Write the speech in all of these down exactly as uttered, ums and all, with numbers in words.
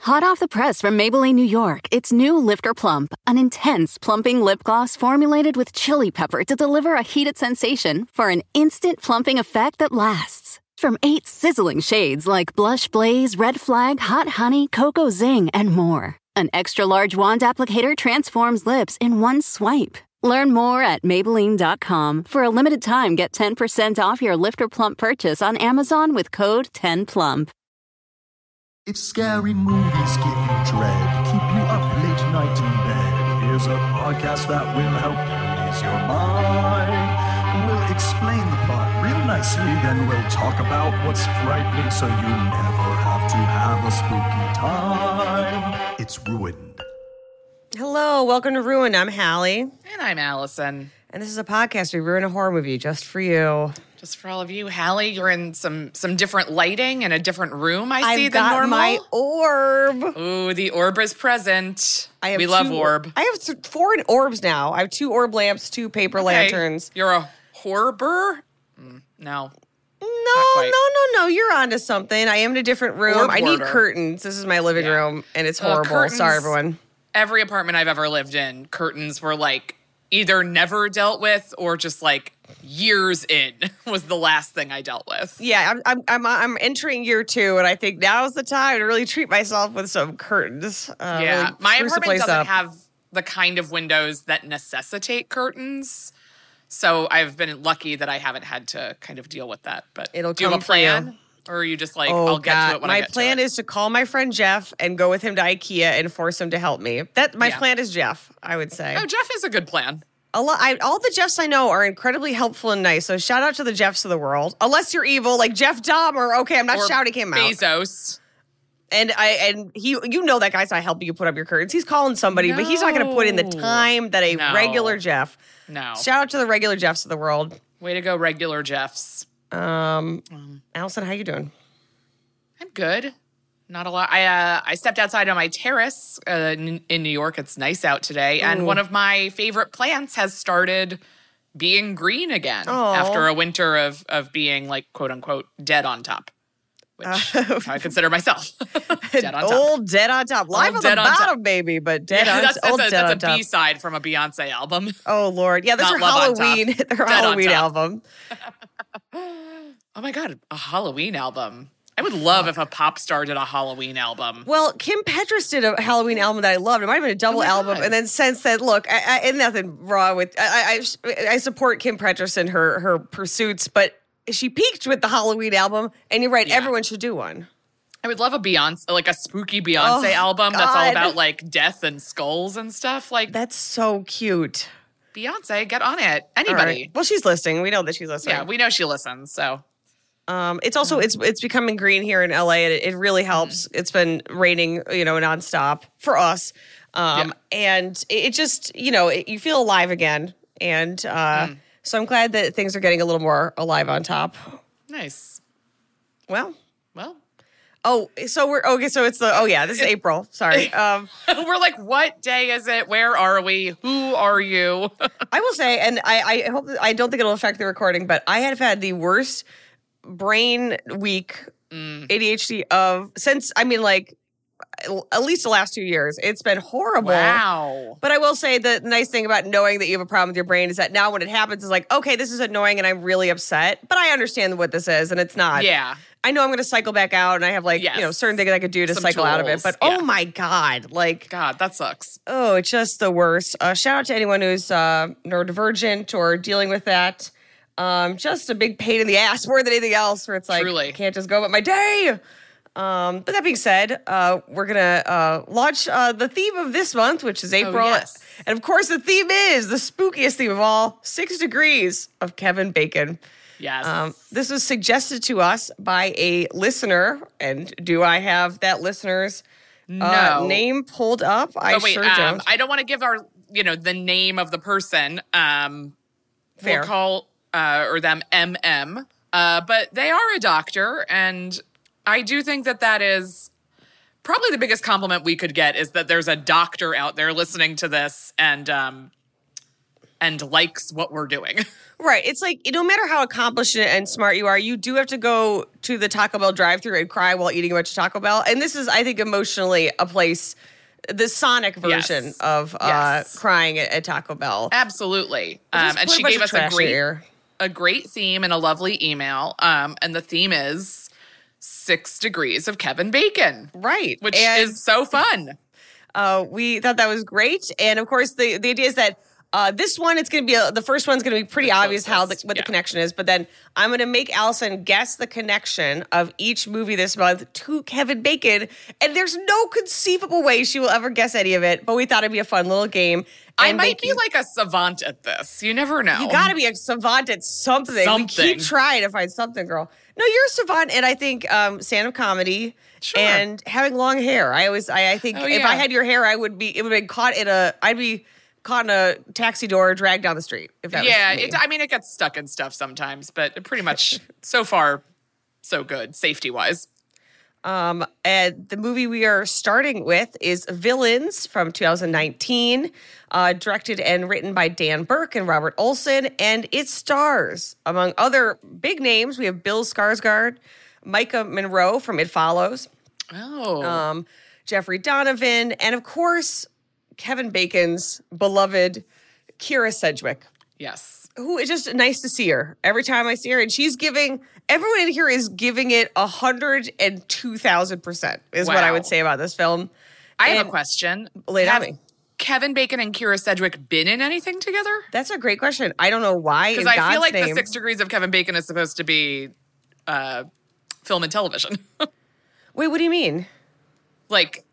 Hot off the press from Maybelline, New York, it's new Lifter Plump, an intense plumping lip gloss formulated with chili pepper to deliver a heated sensation for an instant plumping effect that lasts. From eight sizzling shades like Blush Blaze, Red Flag, Hot Honey, Cocoa Zing, and more. An extra-large wand applicator transforms lips in one swipe. Learn more at Maybelline dot com. For a limited time, get ten percent off your Lifter Plump purchase on Amazon with code ten plump. If scary movies give you dread, keep you up late night in bed, here's a podcast that will help you ease your mind. We'll explain the plot real nicely, then we'll talk about what's frightening so you never have to have a spooky time. It's Ruined. Hello, welcome to Ruined. I'm Hallie. And I'm Allison. And this is a podcast. We ruin a horror movie just for you. Just for all of you. Hallie, you're in some some different lighting in a different room, I see, I've than got normal. my orb. Ooh, the orb is present. I have we love two, orb. I have th- four orbs now. I have two orb lamps, two paper Okay. lanterns. You're a horror? Mm, no. No, no, no, no. You're onto something. I am in a different room. Orb I need hoarder. curtains. This is my living Yeah. room, and it's Uh, horrible. curtains- Sorry, everyone. Every apartment I've ever lived in, curtains were like either never dealt with or just like years in was the last thing I dealt with. Yeah, I'm, I'm, I'm, I'm entering year two, and I think now's the time to really treat myself with some curtains. Uh, yeah, really my spruce the apartment place doesn't up. have the kind of windows that necessitate curtains. So I've been lucky that I haven't had to kind of deal with that. But It'll do you have come a for you. plan? Or are you just like, Oh, I'll get God. to it when my I get plan to it? is to call my friend Jeff and go with him to IKEA and force him to help me. That my Yeah. plan is Jeff, I would say. Oh, Jeff is a good plan. A lot, I, all the Jeffs I know are incredibly helpful and nice. So shout out to the Jeffs of the world. Unless you're evil, like Jeff Dahmer. Okay, I'm not Or shouting him out. Bezos. And I and he, you know that guy's not helping you put up your curtains. He's calling somebody, but he's not going to put in the No. time that a No. regular Jeff. No. Shout out to the regular Jeffs of the world. Way to go, regular Jeffs. Um, Allison, how you doing? I'm good. Not a lot. I uh, I stepped outside on my terrace uh, in, in New York. It's nice out today. And Ooh. one of my favorite plants has started being green again Aw. after a winter of, of being like, quote unquote, dead on top. Which is how I consider myself. Dead on top. Old dead on top, live Old on the dead on top. bottom, baby, but dead Yeah, on that's, that's old a, dead that's on a top. B-side from a Beyonce album. Oh Lord, yeah, that's Not her Love on Top. Halloween, her Dead on Halloween Top. album. Oh my God, a Halloween album. I would love if a pop star did a Halloween album. Well, Kim Petras did a Halloween album that I loved. It might have been a double Oh my album, God. and then since then, look, I, I, and nothing wrong with I, I, I support Kim Petras and her her pursuits, but she peaked with the Halloween album, and you're right, Yeah. everyone should do one. I would love a Beyonce, like a spooky Beyonce Oh, album that's all God. about like death and skulls and stuff. Like That's so cute. Beyonce, get on it. All Anybody. right. Well, she's listening. We know that she's listening. Yeah, we know she listens. So Um, it's also it's it's becoming green here in L A, and it, it really helps. It's been raining, you know, nonstop for us, um, and it, it just you know it, you feel alive again, and uh, so I'm glad that things are getting a little more alive on top. nice. Well, Well, oh, so we're okay. So it's the oh yeah, this is April. Sorry. Um, we're like, what day is it? Where are we? Who are you? I will say, and I I hope I don't think it'll affect the recording, but I have had the worst brain week A D H D of since I mean like at least the last two years. It's been horrible. Wow. But I will say the nice thing about knowing that you have a problem with your brain is that now when it happens, it's like, okay, this is annoying and I'm really upset, but I understand what this is and it's not. Yeah. I know I'm going to cycle back out and I have like, Yes. you know, certain things I could do to Some cycle out of it. tools, But yeah. oh my God, like, God, that sucks. oh, it's just the worst. Uh, shout out to anyone who's uh, neurodivergent or dealing with that. Um, just a big pain in the ass more than anything else where it's like, Truly. I can't just go about my day. Um, but that being said, uh, we're going to uh, launch uh, the theme of this month, which is April. yes. And of course, the theme is the spookiest theme of all, Six Degrees of Kevin Bacon. Yes. Um, this was suggested to us by a listener. And do I have that listener's uh, No. name pulled up? I But wait, sure um, don't. I don't want to give our, you know, the name of the person. Um, Fair. We'll call uh, or them M M. Uh, but they are a doctor, and I do think that that is probably the biggest compliment we could get is that there's a doctor out there listening to this and um, and likes what we're doing. Right. It's like, no matter how accomplished and smart you are, you do have to go to the Taco Bell drive-thru and cry while eating a bunch of Taco Bell. And this is, I think, emotionally a place, the Sonic version Yes. of uh, Yes. crying at, at Taco Bell. Absolutely. Just Um, and put a she bunch gave of us a trash in great, your ear. a great theme and a lovely email. Um, and the theme is Six Degrees of Kevin Bacon. Right. Which And, is so fun. Uh, we thought that was great. And, of course, the, the idea is that Uh, this one, it's going to be, a, the first one's going to be pretty The obvious how the, closest, what yeah. the connection is. But then I'm going to make Allison guess the connection of each movie this month to Kevin Bacon. And there's no conceivable way she will ever guess any of it. But we thought it'd be a fun little game. I And might thank be you- like a savant at this. You never know. You got to be a savant at something. Something. We keep trying to find something, girl. No, you're a savant, and I think um, stand-up comedy Sure. and having long hair. I always, I, I think Oh, if yeah. I had your hair, I would be. It would have been caught in a. I'd be caught in a taxi door, dragged down the street. If that Yeah, was me. it, I mean, it gets stuck in stuff sometimes, but pretty much so far, so good, safety-wise. Um, and the movie we are starting with is Villains from two thousand nineteen, uh, directed and written by Dan Burke and Robert Olson, and it stars, among other big names, we have Bill Skarsgård, Micah Monroe from It Follows, Oh. um, Jeffrey Donovan, and of course, Kevin Bacon's beloved Kira Sedgwick, yes. who is just nice to see her every time I see her. And she's giving, everyone in here is giving it one hundred two thousand percent is what I Wow. would say about this film. I have And a question. lay it on Have me. Kevin Bacon and Kira Sedgwick been in anything together? That's a great question. I don't know why. Because in I God's feel like name. the Six Degrees of Kevin Bacon is supposed to be uh, film and television. Wait, what do you mean? Like,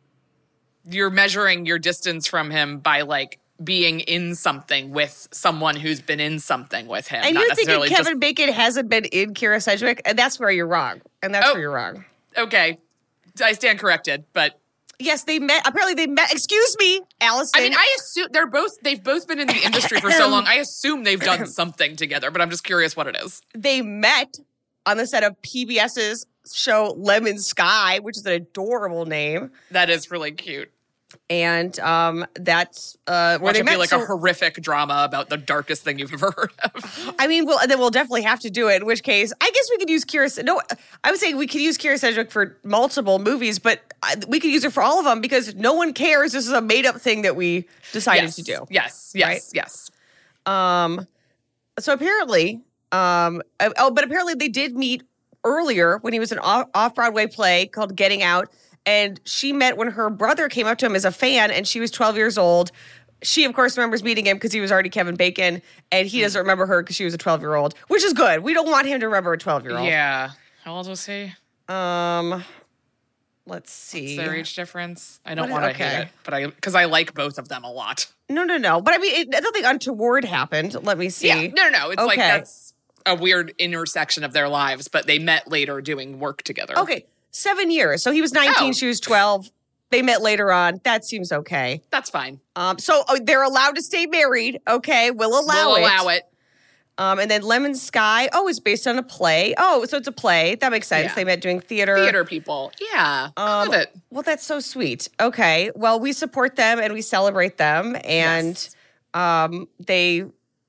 you're measuring your distance from him by, like, being in something with someone who's been in something with him. And not you're thinking necessarily Kevin Bacon hasn't been in Kira Sedgwick, and that's where you're wrong. And that's Oh. where you're wrong. Just, okay. I stand corrected, but Yes, they met. Apparently, they met. Excuse me, Allison. I mean, I assume they're both, they've both been in the industry for so long. I assume they've done something together, but I'm just curious what it is. they met on the set of PBS's show Lemon Sky, which is an adorable name. That is really cute. And um, that's uh, where Watch they it met. be like So- a horrific drama about the darkest thing you've ever heard of. I mean, well, then we'll definitely have to do it. In which case, I guess we could use Kira. No, I would say we could use Kira Sedgwick for multiple movies, but I- we could use her for all of them because no one cares. This is a made-up thing that we decided yes. to do. Yes, yes, Right? yes. Um, so apparently, um, uh, oh, but apparently they did meet earlier when he was an off- off-Broadway play called Getting Out. And she met when her brother came up to him as a fan, and she was twelve years old. She, of course, remembers meeting him because he was already Kevin Bacon, and he doesn't remember her because she was a twelve-year-old, which is good. We don't want him to remember a twelve-year-old. Yeah. How old was he? Um, let's see. Their age difference? I don't What is- want to okay. hate it, but I because I like both of them a lot. No, no, no. But I mean, it, nothing untoward happened. Let me see. Yeah. No, no, no. It's like Okay. that's a weird intersection of their lives, but they met later doing work together. Okay, seven years. So he was nineteen, Oh. she was twelve. They met later on. That seems okay. That's fine. Um, so oh, they're allowed to stay married. Okay, we'll allow we'll it. allow it. Um, and then Lemon Sky. Oh, it's based on a play. Oh, so it's a play. That makes sense. Yeah. They met doing theater. Theater people. Yeah. I Um, love it. Well, that's so sweet. Okay. Well, we support them and we celebrate them. And Yes. um, they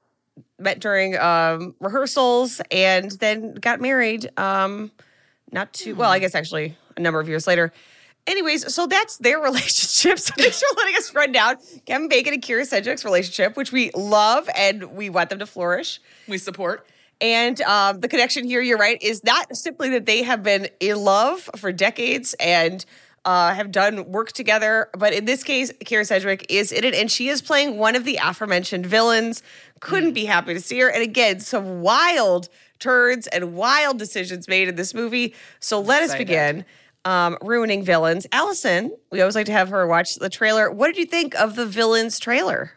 met during um, rehearsals and then got married. Um, not too well, I guess actually a number of years later. Anyways, so that's their relationship. So thanks for letting us run down Kevin Bacon and Kira Sedgwick's relationship, which we love and we want them to flourish. We support. And um, the connection here, you're right, is not simply that they have been in love for decades and uh, have done work together, but in this case, Kira Sedgwick is in it, and she is playing one of the aforementioned villains. Couldn't be happy to see her. And again, some wild turns and wild decisions made in this movie. So let us Excited. begin. Um, ruining villains. Allison, we always like to have her watch the trailer. What did you think of the villains trailer?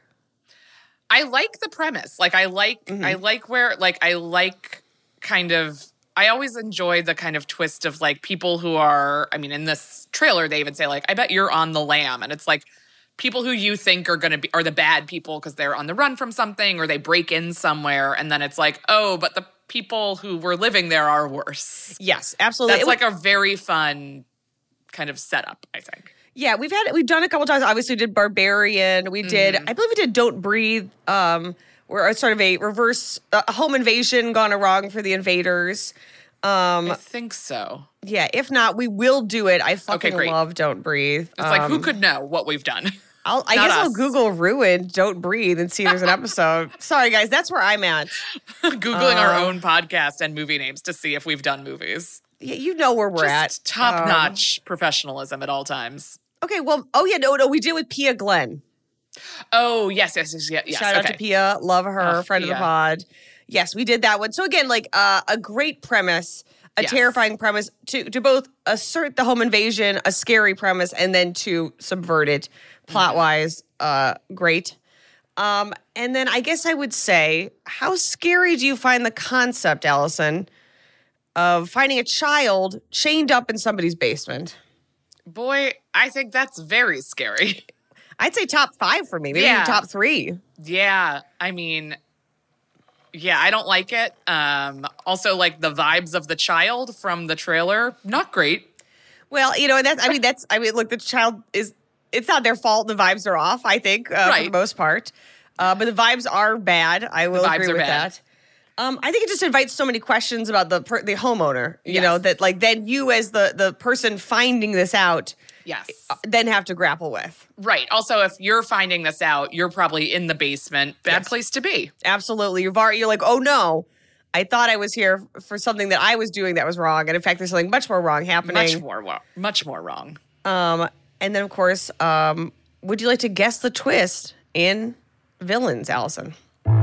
I like the premise. Like I like Mm-hmm. I like where like I like kind of I always enjoy the kind of twist of like people who are I mean in this trailer they even say like I bet you're on the lam, and it's like people who you think are going to be are the bad people because they're on the run from something or they break in somewhere, and then it's like, "Oh, but the people who were living there are worse." Yes, absolutely. That's It like a very fun kind of setup, I think. Yeah, we've had we've done a couple times. Obviously, we did Barbarian. We did, Mm-hmm. I believe we did Don't Breathe, um, we're sort of a reverse uh, home invasion gone wrong for the invaders. Um, I think so. Yeah, if not, we will do it. I fucking great. love Don't Breathe. It's like, who could know what we've done? I'll, I Not guess I'll us. Google Ruined, Don't Breathe, and see if there's an episode. Sorry, guys, that's where I'm at. Googling our Uh, own podcast and movie names to see if we've done movies. Yeah, you know where we're Just at. top-notch professionalism at all times. Um, okay, well, oh yeah, no, no, we did with Pia Glenn. Oh, yes, yes, yes, yes. yes. Shout out okay. to Pia, love her, Oh, friend of Pia. the pod. Yes, we did that one. So again, like uh, a great premise, a Yes. terrifying premise to to both assert the home invasion, a scary premise, and then to subvert it plot wise. Uh, great. Um, and then I guess I would say, how scary do you find the concept, Allison, of finding a child chained up in somebody's basement? Boy, I think that's very scary. I'd say top five for me, maybe Yeah. even top three. Yeah, I mean, yeah, I don't like it. Um, also, like the vibes of the child from the trailer, not great. Well, you know, and that's, I mean, that's, I mean, look, the child is, it's not their fault. The vibes are off, I think, uh, for Right. the most part. Uh, but the vibes are bad. I will vibes agree are with bad. that. Um, I think it just invites so many questions about the per, the homeowner, you Yes. know, that like then you as the, the person finding this out Yes. then have to grapple with. Right. Also, if you're finding this out, you're probably in the basement. Bad Yes. place to be. Absolutely. You've already, you're like, oh no, I thought I was here for something that I was doing that was wrong. And in fact, there's something much more wrong happening. Much more, wo- much more wrong. Um, and then, of course, um, would you like to guess the twist in Villains, Allison?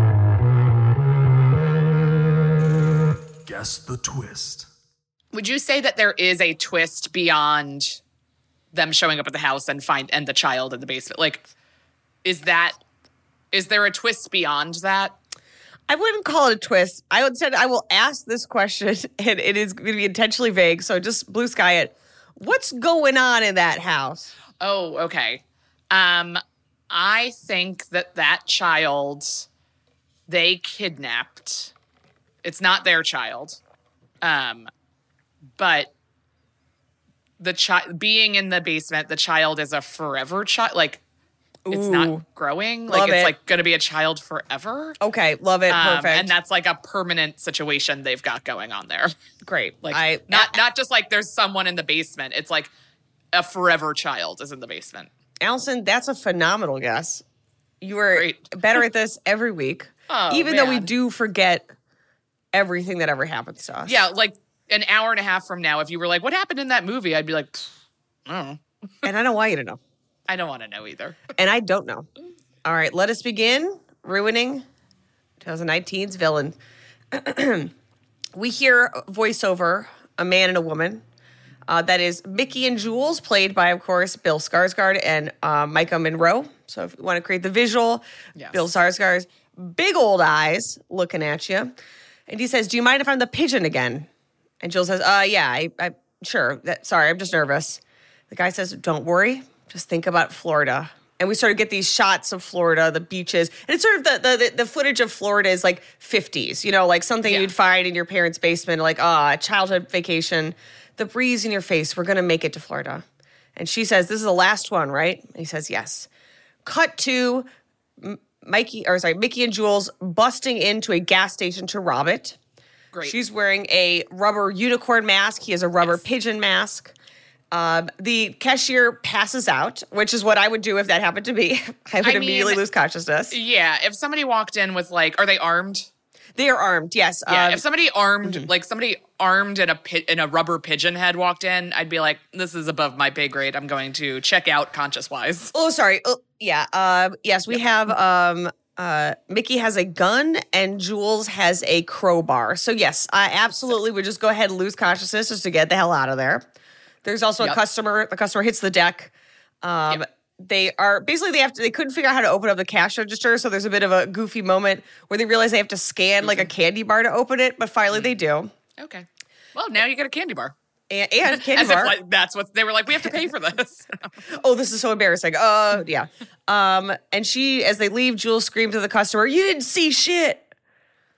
Guess the twist. Would you say that there is a twist beyond them showing up at the house and find and the child in the basement? Like, is that is there a twist beyond that? I wouldn't call it a twist. I would say I will ask this question, and it is going to be intentionally vague, so just blue sky it. What's going on in that house? Oh, okay. Um, I think that that child they kidnapped. It's not their child, um, but the child being in the basement, the child is a forever child. Like it's Ooh. not growing. Love Like it's it. like going to be a child forever. Okay, love it. Um, Perfect. and that's like a permanent situation they've got going on there. great. Like I not not just like there's someone in the basement. It's like a forever child is in the basement. Allison, that's a phenomenal guess. You are Great. better at this every week, Oh, even though we man. do forget everything that ever happens to us. Yeah, like an hour and a half from now, if you were like, "What happened in that movie?" I'd be like, "Pfft, "I don't know. And I don't want you to know. I don't want to know either." And I don't know. All right, let us begin ruining twenty nineteen's villain. We hear voiceover, a man and a woman. Uh, that is Mickey and Jules, played by, of course, Bill Skarsgård and uh, Micah Monroe. So if you want to create the visual, Yes. Bill Skarsgård's big old eyes looking at you. And he says, do you mind if I'm the pigeon again? And Jules says, uh, yeah, I, I sure. That, sorry, I'm just nervous. The guy says, don't worry. Just think about Florida. And we sort of get these shots of Florida, the beaches. And it's sort of the the, the footage of Florida is like fifties, you know, like something Yeah. you'd find in your parents' basement, like, ah, a childhood vacation. The breeze in your face. We're going to make it to Florida. And she says, this is the last one, right? And he says, yes. Cut to M- Mikey, or sorry, Mickey and Jules busting into a gas station to rob it. Great. She's wearing a rubber unicorn mask. He has a rubber Yes. pigeon mask. Um, the cashier passes out, which is what I would do if that happened to me. I would I immediately mean- lose consciousness. Yeah, if somebody walked in with like, are they armed? They are armed, yes. Yeah, Um, if somebody armed, like somebody armed in a pi- in a rubber pigeon head walked in, I'd be like, this is above my pay grade. I'm going to check out conscious wise. oh, sorry. Oh, yeah. Um, yes, we have um, uh, Mickey has a gun and Jules has a crowbar. So, yes, I absolutely would just go ahead and lose consciousness just to get the hell out of there. There's also a Yep. customer. The customer hits the deck. Um, Yep. They are basically they have to. They couldn't figure out how to open up the cash register, so there's a bit of a goofy moment where they realize they have to scan like a candy bar to open it. But finally, they do. Okay. Well, now you get a candy bar. And, and candy As bar. if like that's what they were like, we have to pay for this. Oh, this is so embarrassing. Uh, yeah. Um, and she, as they leave, Jules screams to the customer, "You didn't see shit."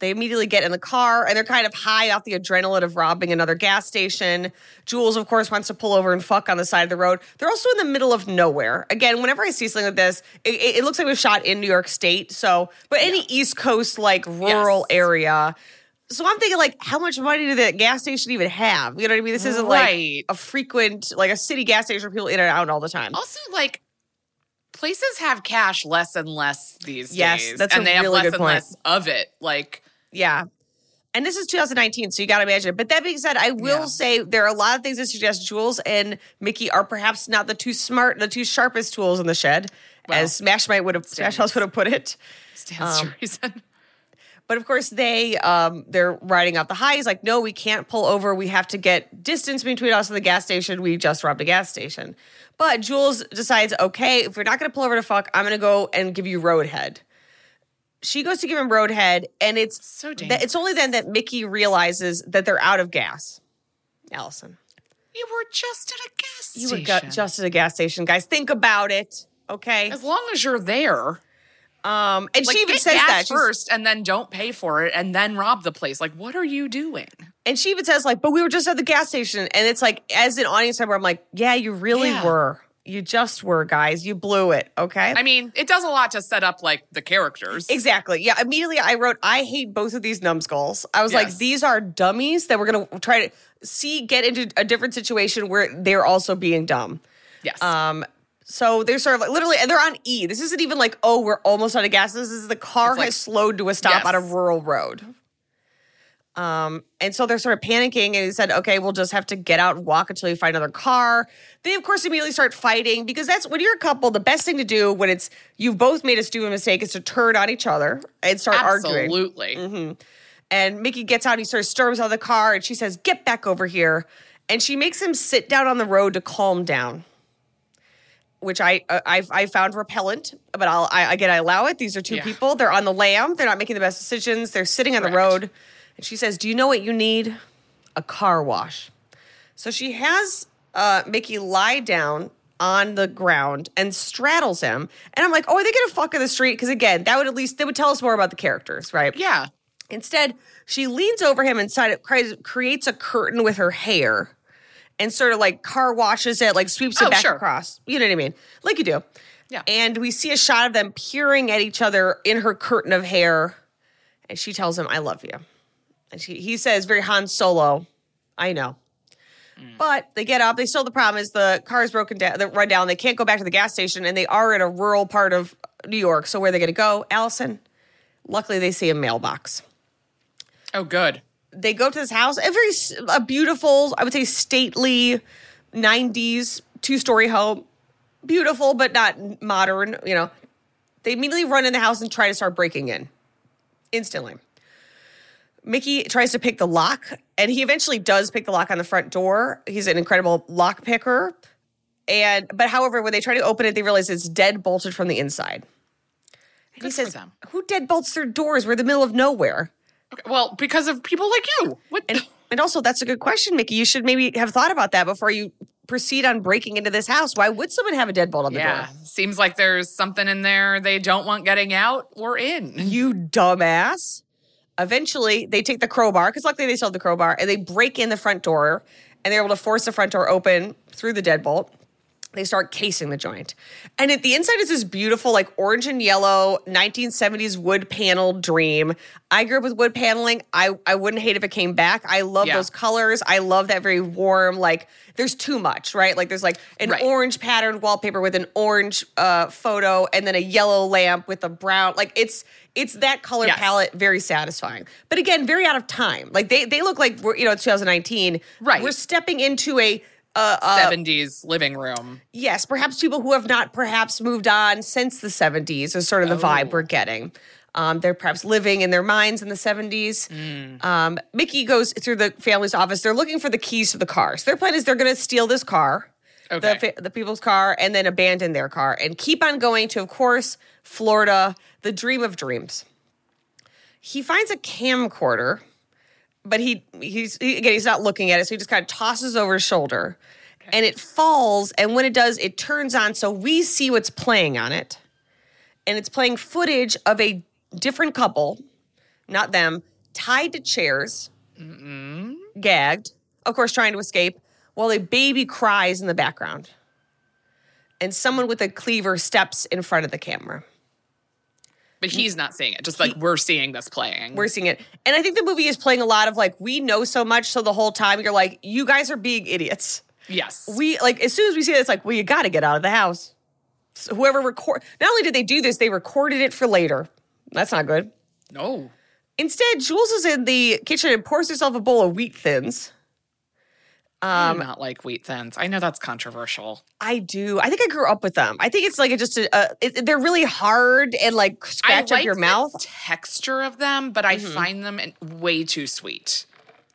They immediately get in the car, and they're kind of high off the adrenaline of robbing another gas station. Jules, of course, wants to pull over and fuck on the side of the road. They're also in the middle of nowhere. Again, whenever I see something like this, it, it looks like it was shot in New York State. So, but any yeah. East Coast, like, rural yes. area. So I'm thinking, like, how much money did that gas station even have? You know what I mean? This isn't, right. like, a frequent, like, a city gas station where people in and out all the time. Also, like, places have cash less and less these yes, days. Yes, that's and a they really have less good and point. less of it. Like, yeah. And this is two thousand nineteen, so you got to imagine it. But that being said, I will yeah. say there are a lot of things that suggest Jules and Mickey are perhaps not the two smart, the two sharpest tools in the shed, well, as Smash might would have, Smash House would have put it. Stands um, to reason. But of course, they um, they're riding out the high. He's like, no, we can't pull over. We have to get distance between us and the gas station. We just robbed a gas station. But Jules decides, okay, if we're not going to pull over to fuck, I'm going to go and give you roadhead. She goes to give him roadhead, and it's so dangerous. It's only then that Mickey realizes that they're out of gas. Allison. You were just at a gas You station. were just at a gas station, guys. Think about it, okay? As long as you're there. Um, and like, she even get says gas that. She's, first, and then don't pay for it, and then rob the place. Like, what are you doing? And she even says, like, but we were just at the gas station. And it's like, as an audience member, I'm like, yeah, you really yeah. were. You just were, guys. You blew it, okay? I mean, it does a lot to set up, like, the characters. Exactly. Yeah, immediately I wrote, I hate both of these numbskulls. I was yes. like, these are dummies that we're going to try to see get into a different situation where they're also being dumb. Yes. Um. So they're sort of like, literally, and they're on E. This isn't even like, oh, we're almost out of gas. This is the car like, has slowed to a stop yes. on a rural road. Um, and so they're sort of panicking, and he said, okay, we'll just have to get out and walk until you find another car. They, of course, immediately start fighting, because that's, when you're a couple, the best thing to do when it's, you've both made a stupid mistake is to turn on each other and start Absolutely. arguing. Absolutely. Mm-hmm. And Mickey gets out, he sort of storms out of the car, and she says, get back over here. And she makes him sit down on the road to calm down, which I uh, I, I found repellent, but I'll, I, again, I allow it. These are two yeah. people. They're on the lam. They're not making the best decisions. They're sitting on Correct. the road. And she says, do you know what you need? A car wash. So she has uh, Mickey lie down on the ground and straddles him. And I'm like, oh, are they going to fuck in the street? Because again, that would at least, they would tell us more about the characters, right? Yeah. Instead, she leans over him inside it, creates a curtain with her hair and sort of like car washes it, like sweeps it oh, back sure. across. You know what I mean? Like you do. Yeah. And we see a shot of them peering at each other in her curtain of hair. And she tells him, I love you. And she, he says, very Han Solo, I know. Mm. But they get up. They still, the problem is the car is broken down, they run down. They can't go back to the gas station, and they are in a rural part of New York. So where are they going to go? Allison, luckily they see a mailbox. Oh, good. They go to this house, a very a beautiful, I would say stately nineties two-story home. Beautiful, but not modern, you know. They immediately run in the house and try to start breaking in. Instantly. Mickey tries to pick the lock, and he eventually does pick the lock on the front door. He's an incredible lock picker. And but however, when they try to open it, they realize it's dead bolted from the inside. And Good he says, for them. who dead bolts their doors? We're in the middle of nowhere. Okay, well, because of people like you. What? And, and also, that's a good question, Mickey. You should maybe have thought about that before you proceed on breaking into this house. Why would someone have a deadbolt on the yeah. door? Seems like there's something in there they don't want getting out or in. You dumbass. Eventually, they take the crowbar, because luckily they still have the crowbar, and they break in the front door, and they're able to force the front door open through the deadbolt. They start casing the joint. And at the inside is this beautiful, like, orange and yellow nineteen seventies wood paneled dream. I grew up with wood paneling. I, I wouldn't hate if it came back. I love Yeah. those colors. I love that very warm, like, there's too much, right? Like, there's, like, an Right. orange patterned wallpaper with an orange uh, photo and then a yellow lamp with a brown. Like, it's it's that color Yes. palette, very satisfying. But again, very out of time. Like, they, they look like, we're, you know, it's two thousand nineteen. Right. We're stepping into a... Uh, uh, seventies living room. Yes, perhaps people who have not perhaps moved on since the seventies is sort of the Oh. vibe we're getting. Um, they're perhaps living in their minds in the seventies. Mm. Um, Mickey goes through the family's office. They're looking for the keys to the car. So their plan is they're going to steal this car, Okay. the, fa- the people's car, and then abandon their car and keep on going to, of course, Florida, the dream of dreams. He finds a camcorder. But he, he's, he, again, he's not looking at it, so he just kind of tosses over his shoulder. Okay. And it falls, and when it does, it turns on, so we see what's playing on it. And it's playing footage of a different couple, not them, tied to chairs, Mm-mm. gagged, of course trying to escape, while a baby cries in the background. And someone with a cleaver steps in front of the camera. But he's not seeing it, just like he, we're seeing this playing. We're seeing it. And I think the movie is playing a lot of like, we know so much, so the whole time you're like, you guys are being idiots. Yes. We, like, as soon as we see it, it's like, well, you got to get out of the house. So whoever record, not only did they do this, they recorded it for later. That's not good. No. Instead, Jules is in the kitchen and pours herself a bowl of wheat thins. Um, I do not like wheat thins. I know that's controversial. I do. I think I grew up with them. I think it's like a, just a, uh, it, they're really hard and like scratch I up like your the mouth. Texture of them, but I mm-hmm. find them way too sweet.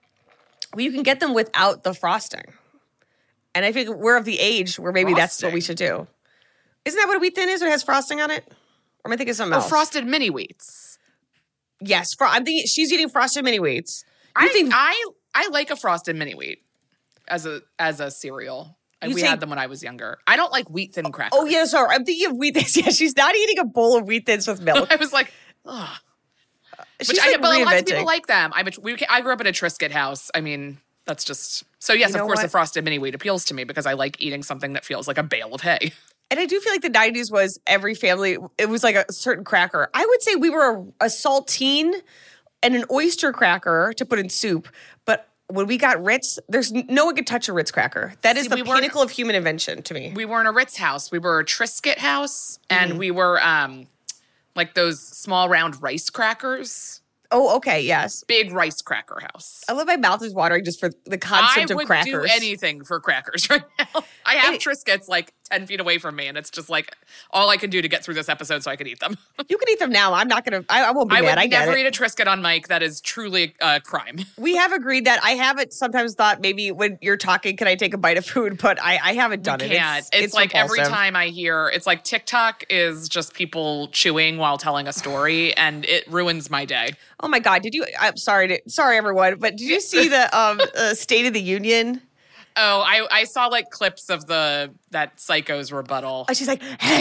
Well, you can get them without the frosting, and I think we're of the age where maybe frosting. That's what we should do. Isn't that what a wheat thin is? It has frosting on it, or am I thinking something oh, else? Frosted mini wheats. Yes, fro- I'm thinking she's eating frosted mini wheats. You I think I I like a frosted mini wheat. As a as a cereal. And we say, had them when I was younger. I don't like wheat thin crackers. Oh, yeah, sorry. I'm thinking of wheat thins. Yeah, she's not eating a bowl of wheat thins with milk. I was like, ugh. She's I, like but lots of people like them. I, we, I grew up in a Triscuit house. I mean, that's just... So yes, you know of course, what? The frosted mini wheat appeals to me because I like eating something that feels like a bale of hay. And I do feel like the nineties was every family, it was like a certain cracker. I would say we were a, a saltine and an oyster cracker to put in soup, but when we got Ritz, there's no one could touch a Ritz cracker. That is See, the we pinnacle of human invention to me. We weren't a Ritz house. We were a Triscuit house, and mm-hmm. we were um, like those small round rice crackers. Oh, okay, yes. Big rice cracker house. I love my mouth is watering just for the concept I of crackers. I would do anything for crackers right now. I have it, Triscuits like ten feet away from me, and it's just like all I can do to get through this episode so I can eat them. You can eat them now. I'm not going to, I won't be I mad. I would never eat a Triscuit on Mike. That is truly a crime. We have agreed that. I haven't sometimes thought maybe when you're talking, can I take a bite of food? But I, I haven't done you it. Can't. It's, it's, it's like repulsive. Every time I hear, it's like TikTok is just people chewing while telling a story, and it ruins my day. Oh my God. Did you, I'm sorry, to, sorry everyone, but did you see the um, uh, State of the Union? Oh, I, I saw like clips of the that Psycho's rebuttal. Oh, she's like,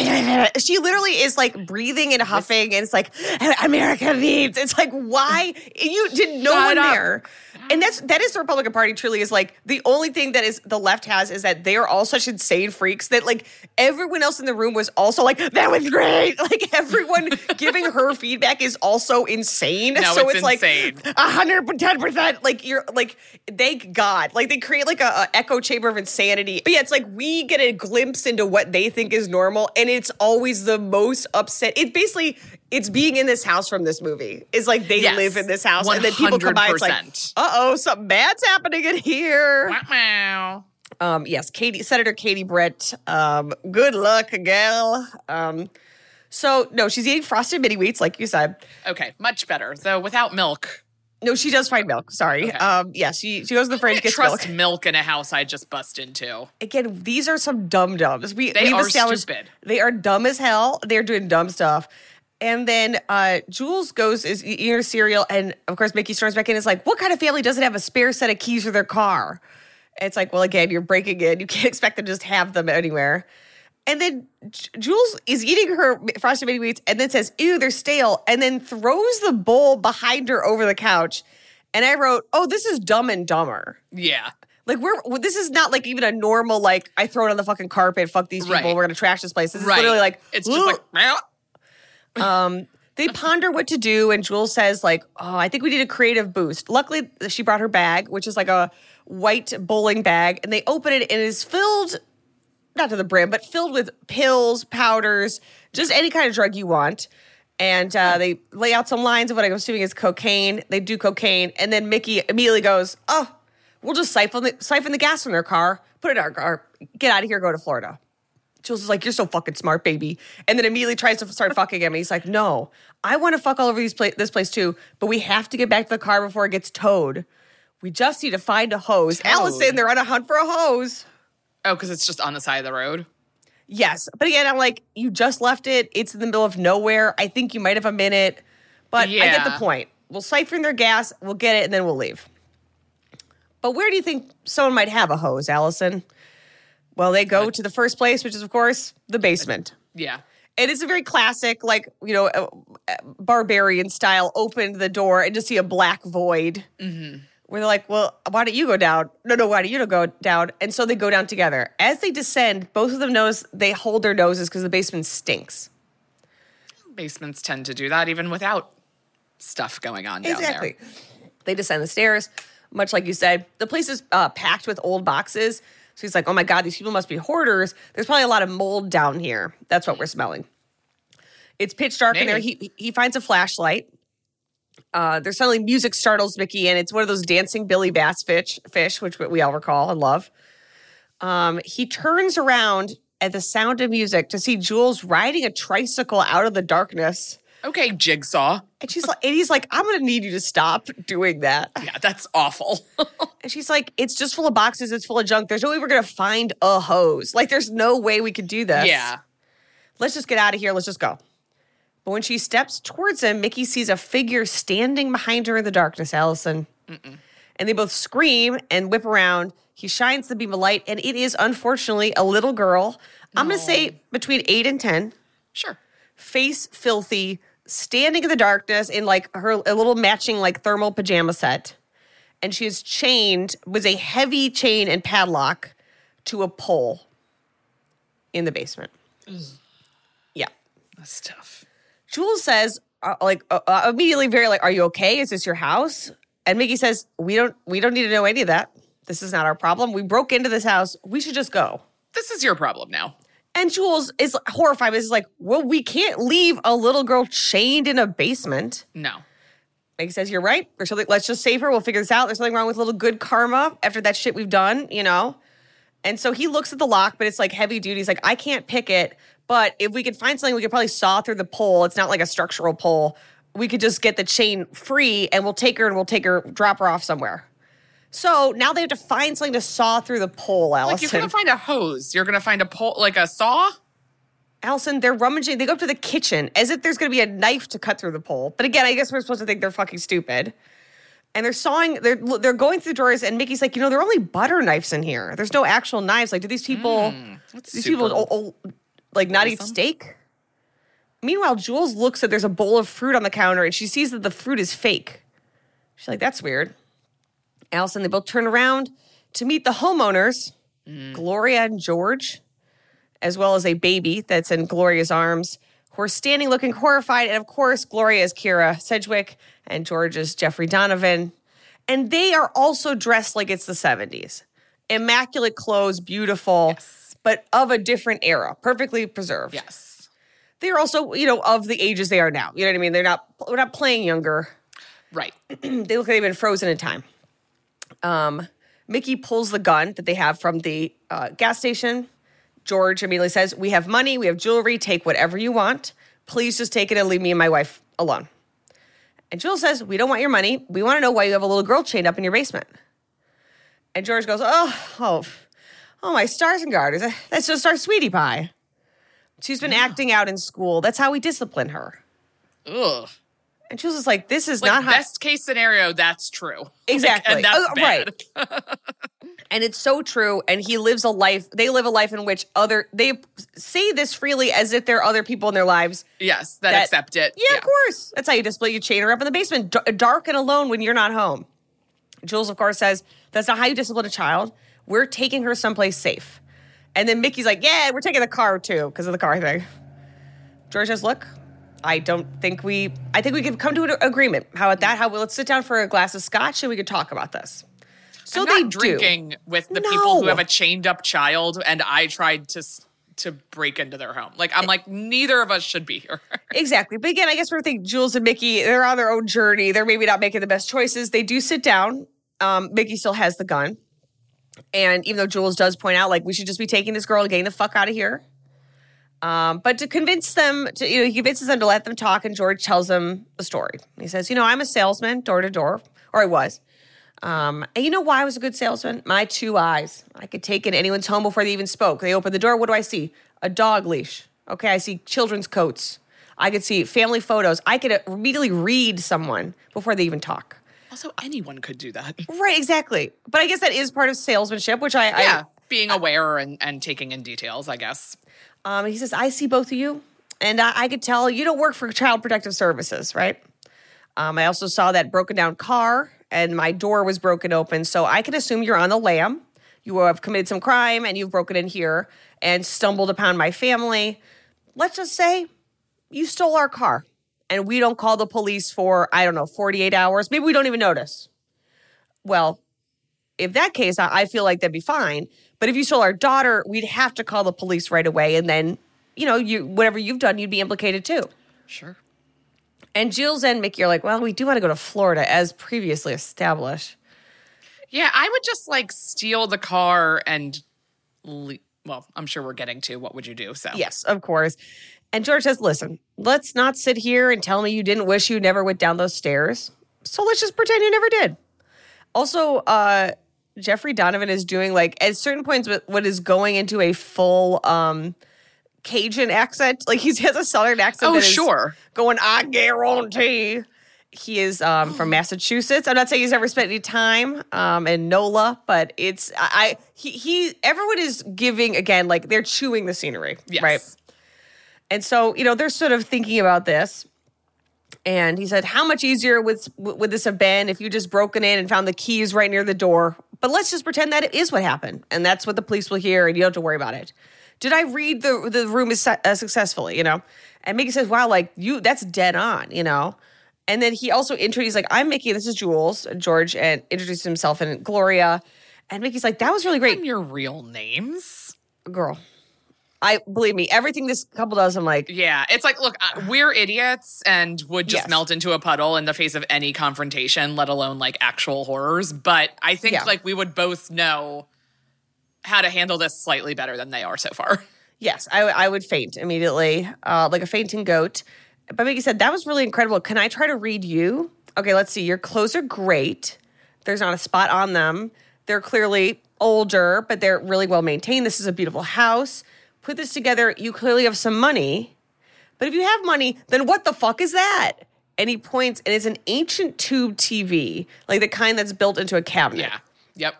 she literally is like breathing and huffing, and it's like, America needs. It's like, why? You did no Shut one up. there. And that's that is the Republican Party truly is like the only thing that is the left has is that they are all such insane freaks that like everyone else in the room was also like, that was great. Like everyone giving her feedback is also insane. No, so it's, it's insane. like one hundred ten percent like you're like, thank God. Like they create like a, a echo chamber of insanity. But yeah, it's like we get a glimpse into what they think is normal, and it's always the most upset. It basically it's being in this house from this movie. It's like they yes, live in this house, one hundred percent. And then people come by, it's like, uh-oh, something bad's happening in here. Wow. Um, yes, Katie, Senator Katie Britt. Um, good luck, gal. Um, so, no, she's eating frosted mini wheats, like you said. Okay, much better. Though without milk. No, she does find milk. Sorry. Okay. Um, yeah, she, she goes to the fridge, gets milk. Trust milk in a house I just bust into. Again, these are some dumb dumbs. We, they are stupid. They are dumb as hell. They're doing dumb stuff. And then uh, Jules goes, is eating her cereal, and of course Mickey storms back in and is like, what kind of family doesn't have a spare set of keys for their car? And it's like, well, again, you're breaking in. You can't expect them to just have them anywhere. And then J- Jules is eating her frosted mini wheats and then says, ew, they're stale, and then throws the bowl behind her over the couch. And I wrote, oh, this is Dumb and Dumber. Yeah. Like, we're, this is not like even a normal, like, I throw it on the fucking carpet, fuck these people, right. We're going to trash this place. This is right. literally like, it's just like, Meow. Um, they ponder what to do, and Jules says, like, oh, I think we need a creative boost. Luckily, she brought her bag, which is like a white bowling bag, and they open it, and it is filled, not to the brim, but filled with pills, powders, just any kind of drug you want. And uh, they lay out some lines of what I'm assuming is cocaine. They do cocaine, and then Mickey immediately goes, oh, we'll just siphon the, siphon the gas from their car, put it in our car, get out of here, go to Florida. Jules is like, you're so fucking smart, baby. And then immediately tries to start fucking him. And he's like, no, I want to fuck all over these pla- this place too, but we have to get back to the car before it gets towed. We just need to find a hose. Towed. Allison, they're on a hunt for a hose. Oh, because it's just on the side of the road? Yes. But again, I'm like, you just left it. It's in the middle of nowhere. I think you might have a minute. But yeah. I get the point. We'll siphon their gas, we'll get it, and then we'll leave. But where do you think someone might have a hose, Allison? Well, they go to the first place, which is, of course, the basement. Yeah. It is a very classic, like, you know, uh, barbarian style, opened the door and just see a black void. Mm-hmm. Where they're like, well, why don't you go down? No, no, why don't you go down? And so they go down together. As they descend, both of them knows they hold their noses because the basement stinks. Basements tend to do that even without stuff going on down exactly. there. They descend the stairs, much like you said. The place is uh, packed with old boxes. So he's like, oh my God, these people must be hoarders. There's probably a lot of mold down here. That's what we're smelling. It's pitch dark in there. He he finds a flashlight. Uh, there's suddenly music startles Mickey, and it's one of those dancing Billy Bass fish, fish which we all recall and love. Um, he turns around at the sound of music to see Jules riding a tricycle out of the darkness. Okay, Jigsaw. And she's like, and he's like, I'm going to need you to stop doing that. Yeah, that's awful. And she's like, it's just full of boxes. It's full of junk. There's no way we're going to find a hose. Like, there's no way we could do this. Yeah. Let's just get out of here. Let's just go. But when she steps towards him, Mickey sees a figure standing behind her in the darkness, Allison. Mm-mm. And they both scream and whip around. He shines the beam of light, and it is, unfortunately, a little girl. No. I'm going to say between eight and ten. Sure. Face filthy, standing in the darkness in like her a little matching like thermal pajama set. And she is chained with a heavy chain and padlock to a pole in the basement. Ugh. Yeah. That's tough. Jules says, uh, like, uh, uh, immediately very like, are you okay? Is this your house? And Mickey says, we don't, we don't need to know any of that. This is not our problem. We broke into this house. We should just go. This is your problem now. And Jules is horrified. Is like, well, we can't leave a little girl chained in a basement. No. Mickey says, you're right. There's something, let's just save her. We'll figure this out. There's something wrong with little good karma after that shit we've done, you know? And so he looks at the lock, but it's like heavy duty. He's like, I can't pick it. But if we could find something, we could probably saw through the pole. It's not like a structural pole. We could just get the chain free and we'll take her and we'll take her, drop her off somewhere. So now they have to find something to saw through the pole, Allison. Like, you're going to find a hose. You're going to find a pole, like a saw? Allison, they're rummaging. They go up to the kitchen as if there's going to be a knife to cut through the pole. But again, I guess we're supposed to think they're fucking stupid. And they're sawing, they're they're going through drawers, and Mickey's like, you know, there are only butter knives in here. There's no actual knives. Like, do these people, mm, these people, oh, oh, like, not eat steak? Meanwhile, Jules looks at, there's a bowl of fruit on the counter, and she sees that the fruit is fake. She's like, that's weird. Allison, they both turn around to meet the homeowners, mm. Gloria and George, as well as a baby that's in Gloria's arms, who are standing looking horrified. And of course, Gloria is Kira Sedgwick and George is Jeffrey Donovan. And they are also dressed like it's the seventies. Immaculate clothes, beautiful, yes. But of a different era, perfectly preserved. Yes. They're also, you know, of the ages they are now. You know what I mean? They're not, we're not playing younger. Right. They look like they've been frozen in time. Um, Mickey pulls the gun that they have from the uh, gas station. George immediately says, we have money, we have jewelry, take whatever you want. Please just take it and leave me and my wife alone. And Jules says, we don't want your money. We want to know why you have a little girl chained up in your basement. And George goes, oh, oh, oh, my stars and garters. That's just our sweetie pie. She's been yeah. acting out in school. That's how we discipline her. Ugh. And Jules is like, this is like not how... best case scenario, that's true. Exactly. Like, and that's uh, bad. Right. And it's so true. And he lives a life, they live a life in which other, they say this freely as if there are other people in their lives. Yes, that, that accept it. Yeah, yeah, of course. That's how you display. You chain her up in the basement, d- dark and alone when you're not home. Jules, of course, says, that's not how you discipline a child. We're taking her someplace safe. And then Mickey's like, yeah, we're taking the car too, because of the car thing. George says, look, I don't think we, I think we can come to an agreement. How about that? How, let's sit down for a glass of scotch and we could talk about this. So I'm they not drinking do. with the no. people who have a chained up child, and I tried to to break into their home. Like, I'm like, neither of us should be here. Exactly. But again, I guess we're thinking Jules and Mickey, they're on their own journey. They're maybe not making the best choices. They do sit down. Um, Mickey still has the gun. And even though Jules does point out, like, we should just be taking this girl and getting the fuck out of here. Um, but to convince them, to, you know, he convinces them to let them talk, and George tells them the story. He says, you know, I'm a salesman, door to door, or I was. Um, and you know why I was a good salesman? My two eyes. I could take in anyone's home before they even spoke. They open the door. What do I see? A dog leash. Okay, I see children's coats. I could see family photos. I could immediately read someone before they even talk. Also, anyone could do that. Right, exactly. But I guess that is part of salesmanship, which I... Yeah, I, being aware and, and taking in details, I guess. Um, he says, I see both of you. And I, I could tell you don't work for Child Protective Services, right? Um, I also saw that broken down car and my door was broken open. So I can assume you're on the lam. You have committed some crime and you've broken in here and stumbled upon my family. Let's just say you stole our car and we don't call the police for, I don't know, forty-eight hours. Maybe we don't even notice. Well, if that case, I, I feel like that'd be fine. But if you stole our daughter, we'd have to call the police right away. And then, you know, you whatever you've done, you'd be implicated too. Sure. And Jules and Mickey are like, well, we do want to go to Florida as previously established. Yeah, I would just like steal the car and, le- well, I'm sure we're getting to what would you do, so. Yes, of course. And George says, listen, let's not sit here and tell me you didn't wish you never went down those stairs. So let's just pretend you never did. Also, uh, Jeffrey Donovan is doing like, at certain points, what is going into a full um, Cajun accent. Like he has a Southern accent. Oh, that is sure. Going, I guarantee. He is um, from Massachusetts. I'm not saying he's ever spent any time um, in NOLA, but it's I he he everyone is giving again like they're chewing the scenery, yes. right? And so you know they're sort of thinking about this. And he said, "How much easier would would this have been if you just broken in and found the keys right near the door? But let's just pretend that it is what happened, and that's what the police will hear, and you don't have to worry about it." Did I read the the room is uh, successfully? You know, and Mickey says, "Wow, like you, that's dead on," you know. And then he also introduced, like, I'm Mickey, this is Jules, George, and introduced himself and Gloria. And Mickey's like, that was really great. And your real names? Girl, I believe me, everything this couple does, I'm like. Yeah, it's like, look, uh, we're idiots and would just yes. melt into a puddle in the face of any confrontation, let alone, like, actual horrors. But I think, yeah. like, we would both know how to handle this slightly better than they are so far. Yes, I, I would faint immediately, uh, like a fainting goat. But Mickey said, that was really incredible. Can I try to read you? Okay, let's see. Your clothes are great. There's not a spot on them. They're clearly older, but they're really well maintained. This is a beautiful house. Put this together. You clearly have some money. But if you have money, then what the fuck is that? And he points, and it's an ancient tube T V, like the kind that's built into a cabinet. Yeah. Yep.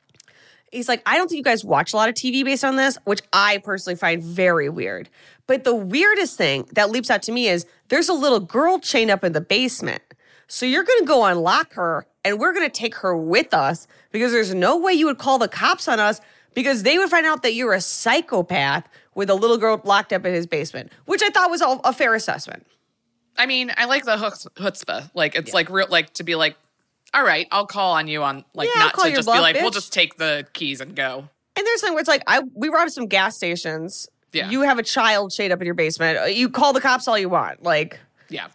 He's like, I don't think you guys watch a lot of T V based on this, which I personally find very weird. But the weirdest thing that leaps out to me is there's a little girl chained up in the basement. So you're going to go unlock her, and we're going to take her with us because there's no way you would call the cops on us because they would find out that you're a psychopath with a little girl locked up in his basement, which I thought was a, a fair assessment. I mean, I like the chutzpah. Like, it's Yeah. like real, like to be like, all right, I'll call on you on, like, Yeah, I'll not call to your just bluff, be like, bitch. we'll just take the keys and go. And there's something where it's like, I we robbed some gas stations. Yeah. You have a child chained up in your basement. You call the cops all you want. Like, Yeah.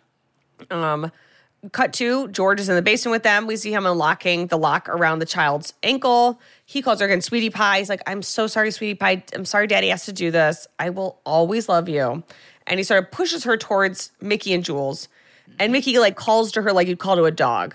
um, cut to, George is in the basement with them. We see him unlocking the lock around the child's ankle. He calls her again, Sweetie Pie. He's like, I'm so sorry, Sweetie Pie. I'm sorry Daddy has to do this. I will always love you. And he sort of pushes her towards Mickey and Jules. And Mickey, like, calls to her like you'd call to a dog.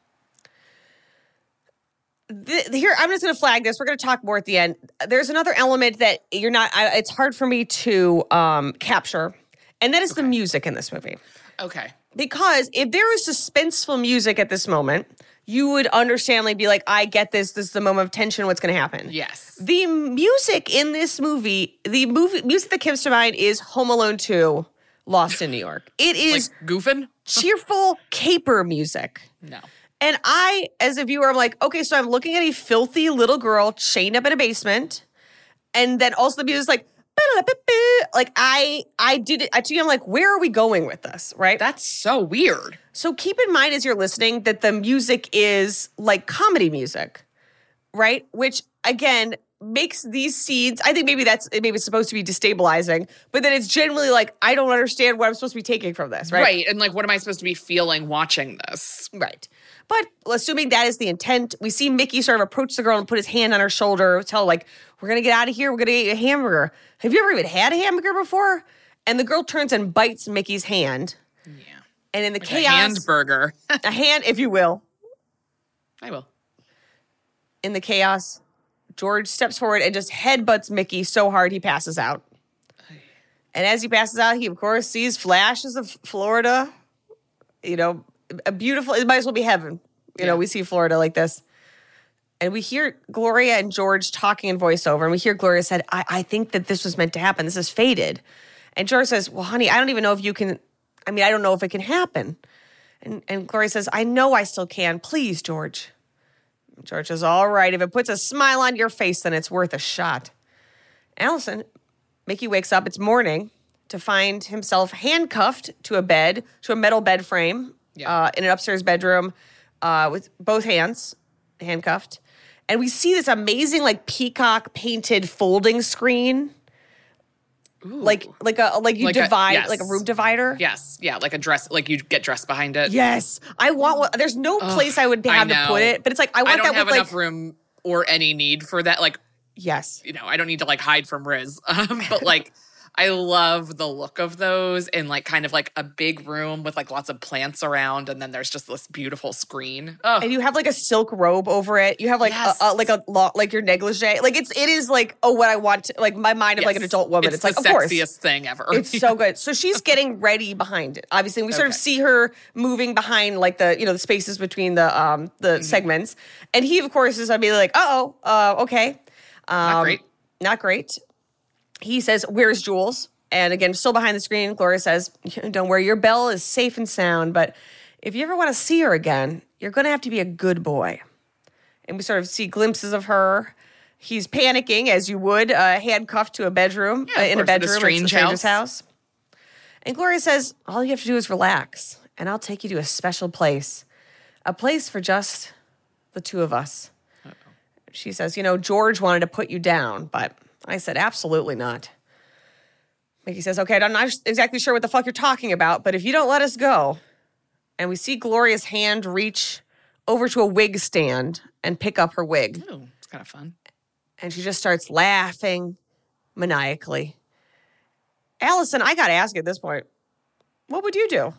The, here, I'm just going to flag this. We're going to talk more at the end. There's another element that you're not, I, it's hard for me to um, capture, and that is Okay. the music in this movie. Okay. Because if there was suspenseful music at this moment, you would understandably be like, I get this. This is the moment of tension. What's going to happen? Yes. The music in this movie, the movie music that comes to mind is Home Alone two, Lost in New York. It is Like goofing? cheerful caper music. No. And I, as a viewer, I'm like, okay, so I'm looking at a filthy little girl chained up in a basement. And then also the music's like, like I, I did it. I to you, I'm like, where are we going with this, right? That's so weird. So keep in mind as you're listening that the music is like comedy music, right? Which, again, makes these scenes, I think maybe that's, maybe it's supposed to be destabilizing, but then it's generally like, I don't understand what I'm supposed to be taking from this, right? Right. And like, what am I supposed to be feeling watching this? Right. But assuming that is the intent, we see Mickey sort of approach the girl and put his hand on her shoulder, tell her, like, we're going to get out of here. We're going to get you a hamburger. Have you ever even had a hamburger before? And the girl turns and bites Mickey's hand. Yeah. And in the Like chaos, a hand burger. a hand, if you will, I will. in the chaos, George steps forward and just headbutts Mickey so hard he passes out. And as he passes out, he, of course, sees flashes of Florida. You know, a beautiful, it might as well be heaven. You know, Yeah. we see Florida like this. And we hear Gloria and George talking in voiceover. And we hear Gloria said, I, I think that this was meant to happen. This is fated. And George says, well, honey, I don't even know if you can, I mean, I don't know if it can happen. And, and Gloria says, I know I still can. Please, George. George says, all right, if it puts a smile on your face, then it's worth a shot. Allison, Mickey wakes up, it's morning, to find himself handcuffed to a bed, to a metal bed frame yeah. uh, in an upstairs bedroom uh, with both hands handcuffed. And we see this amazing, like, peacock painted folding screen. Ooh. Like like a like you like divide a, yes. like a room divider. Yes, yeah, like a dress, like you get dressed behind it. Yes, I want one. There's no Ugh, place I would have I to put it, but it's like I want I don't that have with, enough like, room or any need for that. Like, yes, you know, I don't need to like hide from Riz, um, but like. I love the look of those in like kind of like a big room with like lots of plants around, and then there's just this beautiful screen. Oh. And you have like a silk robe over it. You have like yes. a, a, like a like your negligee. Like it's it is like oh what I want to, like my mind of yes. like an adult woman. It's, it's the like of course sexiest thing ever. It's so good. So she's getting ready behind it. Obviously, we sort okay. of see her moving behind like the you know the spaces between the um the mm-hmm. segments, and he of course is gonna be like uh oh uh okay um, not great not great. He says, "Where's Jules?" And again, still behind the screen, Gloria says, don't worry, your bell is safe and sound, but if you ever want to see her again, you're going to have to be a good boy. And we sort of see glimpses of her. He's panicking, as you would, uh, handcuffed to a bedroom, yeah, uh, in course, a bedroom. At a strange it's a stranger's house. house. And Gloria says, all you have to do is relax, and I'll take you to a special place, a place for just the two of us. Uh-oh. She says, you know, George wanted to put you down, but I said, absolutely not. Mickey says, okay, I'm not exactly sure what the fuck you're talking about, but if you don't let us go. And we see Gloria's hand reach over to a wig stand and pick up her wig. Ooh, it's kind of fun. And she just starts laughing maniacally. Allison, I got to ask you at this point, what would you do?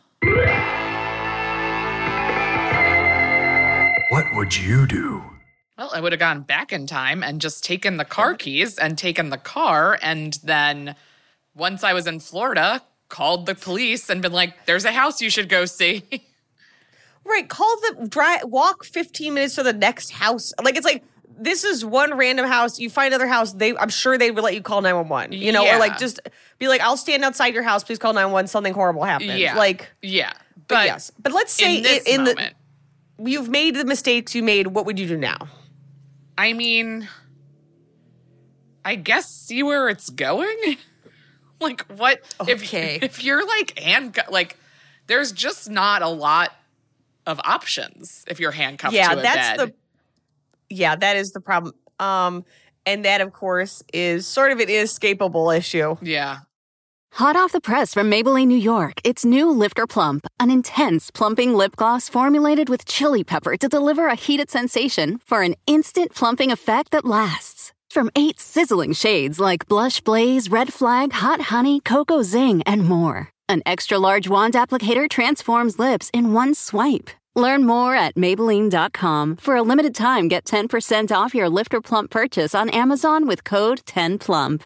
What would you do? Well, I would have gone back in time and just taken the car keys and taken the car, and then once I was in Florida, called the police and been like, there's a house you should go see. Right. Call the drive, walk fifteen minutes to the next house. Like, it's like, this is one random house. You find another house. They, I'm sure they would let you call nine one one, you know, yeah. or like just be like, I'll stand outside your house. Please call nine one one. Something horrible happened. Yeah. Like, yeah. But, but yes. But let's say in this in moment, the, you've made the mistakes you made. What would you do now? I mean, I guess see where it's going. Like, what? Okay. If, if you're, like, handcuffed, like, there's just not a lot of options if you're handcuffed yeah, to a that's bed. The, yeah, that is the problem. Um, and that, of course, is sort of an inescapable issue. Yeah. Hot off the press from Maybelline, New York, it's new Lifter Plump, an intense plumping lip gloss formulated with chili pepper to deliver a heated sensation for an instant plumping effect that lasts. From eight sizzling shades like Blush Blaze, Red Flag, Hot Honey, Cocoa Zing, and more. An extra-large wand applicator transforms lips in one swipe. Learn more at Maybelline dot com. For a limited time, get ten percent off your Lifter Plump purchase on Amazon with code ten plump.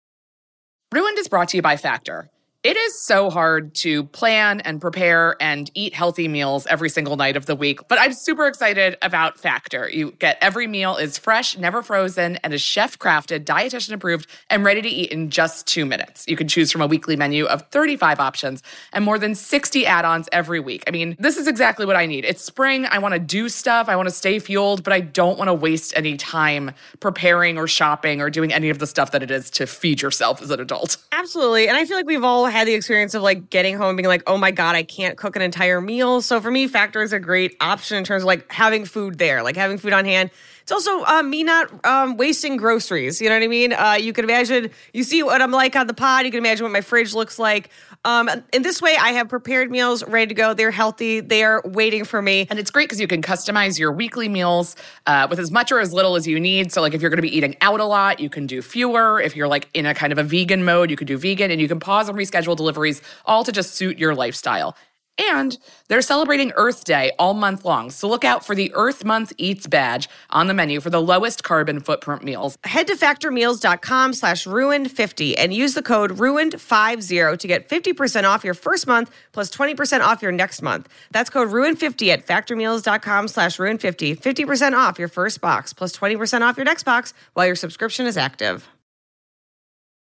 Ruined is brought to you by Factor. It is so hard to plan and prepare and eat healthy meals every single night of the week, but I'm super excited about Factor. You get every meal is fresh, never frozen, and is chef-crafted, dietitian-approved, and ready to eat in just two minutes. You can choose from a weekly menu of thirty-five options and more than sixty add-ons every week. I mean, this is exactly what I need. It's spring. I want to do stuff. I want to stay fueled, but I don't want to waste any time preparing or shopping or doing any of the stuff that it is to feed yourself as an adult. Absolutely. And I feel like we've all had the experience of like getting home and being like, oh my God, I can't cook an entire meal. So for me, Factor is a great option in terms of like having food there, like having food on hand. It's also uh, me not um, wasting groceries. You know what I mean? Uh, you can imagine, you see what I'm like on the pod. You can imagine what my fridge looks like. Um, in this way, I have prepared meals ready to go. They're healthy. They are waiting for me. And it's great because you can customize your weekly meals uh, with as much or as little as you need. So like if you're going to be eating out a lot, you can do fewer. If you're like in a kind of a vegan mode, you can do vegan. And you can pause and reschedule deliveries, all to just suit your lifestyle. And they're celebrating Earth Day all month long. So look out for the Earth Month Eats badge on the menu for the lowest carbon footprint meals. Head to factormeals.com slash ruined50 and use the code ruined50 to get fifty percent off your first month plus twenty percent off your next month. That's code ruined fifty at factormeals.com slash ruined50. fifty percent off your first box plus twenty percent off your next box while your subscription is active.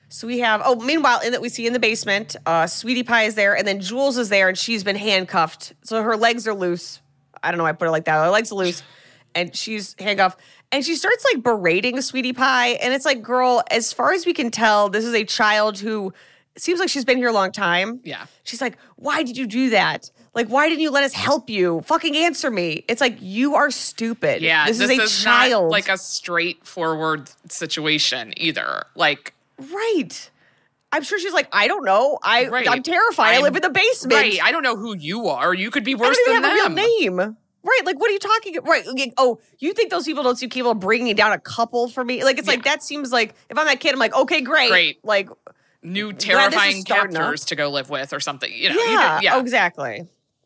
So we have, oh, meanwhile, in that we see in the basement, uh, Sweetie Pie is there, and then Jules is there, and she's been handcuffed. So her legs are loose. I don't know why I put it like that. Her legs are loose, and she's handcuffed. And she starts, like, berating Sweetie Pie, and it's like, girl, as far as we can tell, this is a child who seems like she's been here a long time. Yeah. She's like, why did you do that? Like, why didn't you let us help you? Fucking answer me. It's like, you are stupid. Yeah, this, this is a is child. not like a straightforward situation either. Like, right. I'm sure she's like, I don't know. I, right. I'm terrified. I'm, I live in the basement. Right. I don't know who you are. You could be worse I don't than even have them. a real name. Right. Like, what are you talking about? Right. Like, oh, you think those people don't see people bringing down a couple for me? Like, it's Yeah. like, that seems like, if I'm that kid, I'm like, okay, great. Great. Like, New glad this terrifying is starting captors up. to go live with or something. You know, you Yeah. could- yeah. Oh, exactly.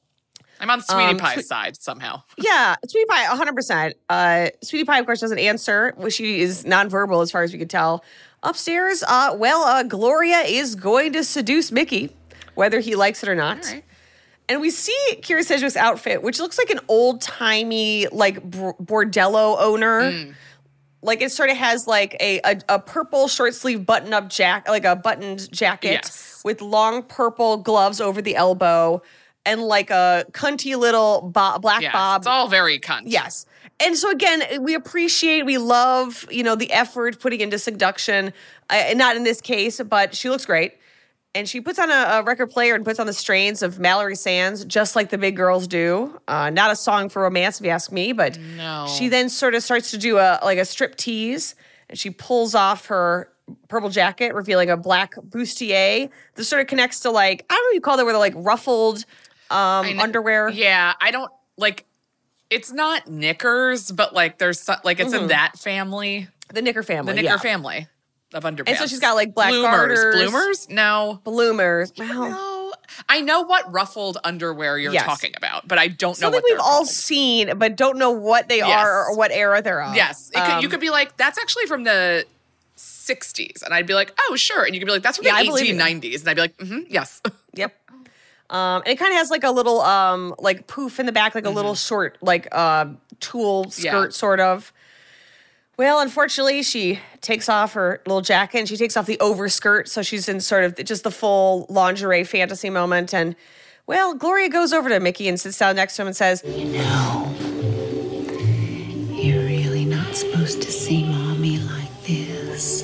I'm on Sweetie Um, Pie's Swe- side somehow. Yeah, Sweetie Pie, one hundred percent. Uh, Sweetie Pie, of course, doesn't answer. Well, she is nonverbal as far as we could tell. Upstairs, uh, well, uh, Gloria is going to seduce Mickey, whether he likes it or not. All right. And we see Kira Sedgwick's outfit, which looks like an old-timey, like, b- bordello owner. Mm. Like, it sort of has, like, a, a, a purple short-sleeve button-up jacket, like a buttoned jacket Yes. with long purple gloves over the elbow and, like, a cunty little bo- black Yeah. bob. It's all very cunt. Yes. And so again, we appreciate, we love, you know, the effort putting into seduction. Uh, and not in this case, but she looks great. And she puts on a, a record player and puts on the strains of Mallory Sands, just like the big girls do. Uh, not a song for romance, if you ask me, but No. she then sort of starts to do a like a strip tease, and she pulls off her purple jacket, revealing a black bustier. This sort of connects to like, I don't know what you call it, where they're like ruffled um, I kn- underwear. Yeah. I don't like, it's not knickers, but like there's so, like it's in that family, The Knicker family. the knicker yeah. family of underpants. And so she's got, like, black bloomers. garters. Bloomers? No. Bloomers. Wow. No. I know what ruffled underwear you're Yes. talking about, but I don't know Something what we've they're all called. seen, but don't know what they Yes. are or what era they're of. Yes. It could, you Um, could be like, that's actually from the sixties. And I'd be like, oh, sure. And you could be like, that's from Yeah, I the believe you. eighteen nineties. And I'd be like, mm-hmm, yes. Yep. Um, and it kind of has like a little um, like poof in the back, like a little short like uh, tulle skirt, Mm-hmm. Yeah. sort of. Well, unfortunately, she takes off her little jacket and she takes off the overskirt, so she's in sort of just the full lingerie fantasy moment. And well, Gloria goes over to Mickey and sits down next to him and says, No. You're really not supposed to see Mommy like this.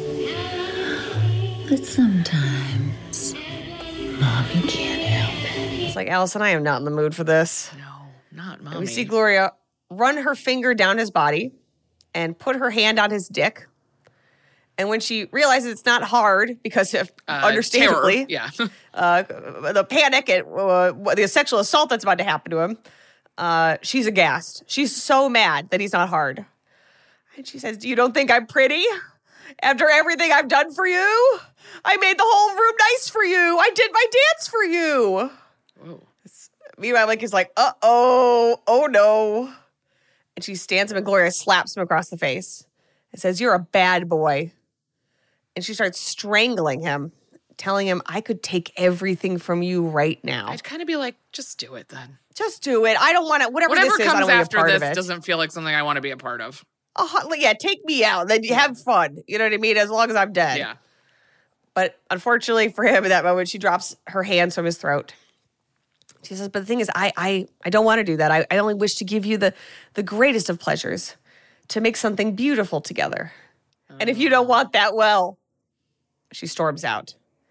But sometimes, Mommy can't help it. "It's like Allison, I am not in the mood for this." No, not mommy. And we see Gloria run her finger down his body and put her hand on his dick. And when she realizes it's not hard because of, Uh, understandably, terror. Yeah. uh, the panic at uh, the sexual assault that's about to happen to him, uh, she's aghast. She's so mad that he's not hard. And she says, "You don't think I'm pretty? After everything I've done for you? I made the whole room nice for you. I did my dance for you." Whoa. Meanwhile, Mike is like, uh-oh, oh no. And she stands up and Gloria slaps him across the face and says, "You're a bad boy." And she starts strangling him, telling him, "I could take everything from you right now. I'd kind of be like, just do it then. Just do it. I don't want to, whatever, Whatever this is, I comes don't want to be a after part this of it. doesn't feel like something I want to be a part of. Uh, yeah, take me out. Then you have fun. You know what I mean? As long as I'm dead." Yeah. But unfortunately for him, in that moment, she drops her hands from his throat. She says, "But the thing is, I I, I don't want to do that. I, I only wish to give you the, the greatest of pleasures, to make something beautiful together. And if you don't want that, well," she storms out.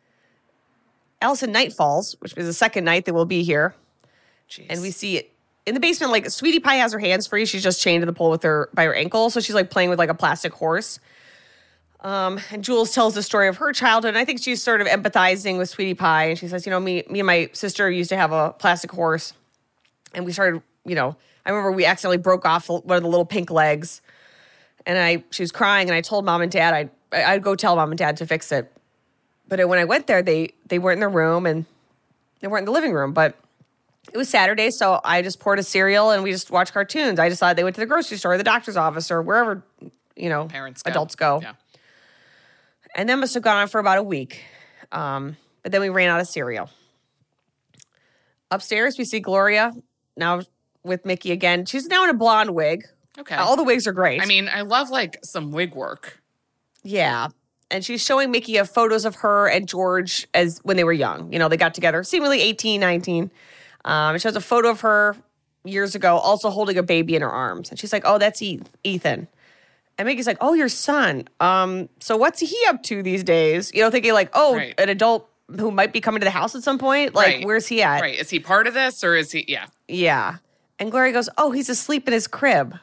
Allison, night falls, which is the second night that we'll be here. Jeez. And we see it in the basement, like Sweetie Pie has her hands free. She's just chained to the pole with her by her ankle. So she's like playing with like a plastic horse. Um, and Jules tells the story of her childhood. And I think she's sort of empathizing with Sweetie Pie. And she says, you know, me, me and my sister used to have a plastic horse. And we started, you know, I remember we accidentally broke off one of the little pink legs. And I, she was crying. And I told mom and dad, I'd, I'd go tell mom and dad to fix it. But when I went there, they, they weren't in their room and they weren't in the living room. But it was Saturday, so I just poured a cereal and we just watched cartoons. I decided they went to the grocery store or the doctor's office or wherever, you know, Parents go. adults go. Yeah. And that must have gone on for about a week. Um, but then we ran out of cereal. Upstairs, we see Gloria now with Mickey again. She's now in a blonde wig. Okay. All the wigs are great. I mean, I love like some wig work. yeah. and she's showing Mickey of photos of her and George as when they were young. You know, they got together, seemingly eighteen, nineteen. Um, it shows a photo of her years ago, also holding a baby in her arms. And she's like, oh, that's Ethan. And Mickey's like, oh, your son. Um, so what's he up to these days? You know, thinking like, oh, right. an adult who might be coming to the house at some point. Like, right. where's he at? Right. Is he part of this or is he, yeah. Yeah. And Gloria goes, oh, he's asleep in his crib.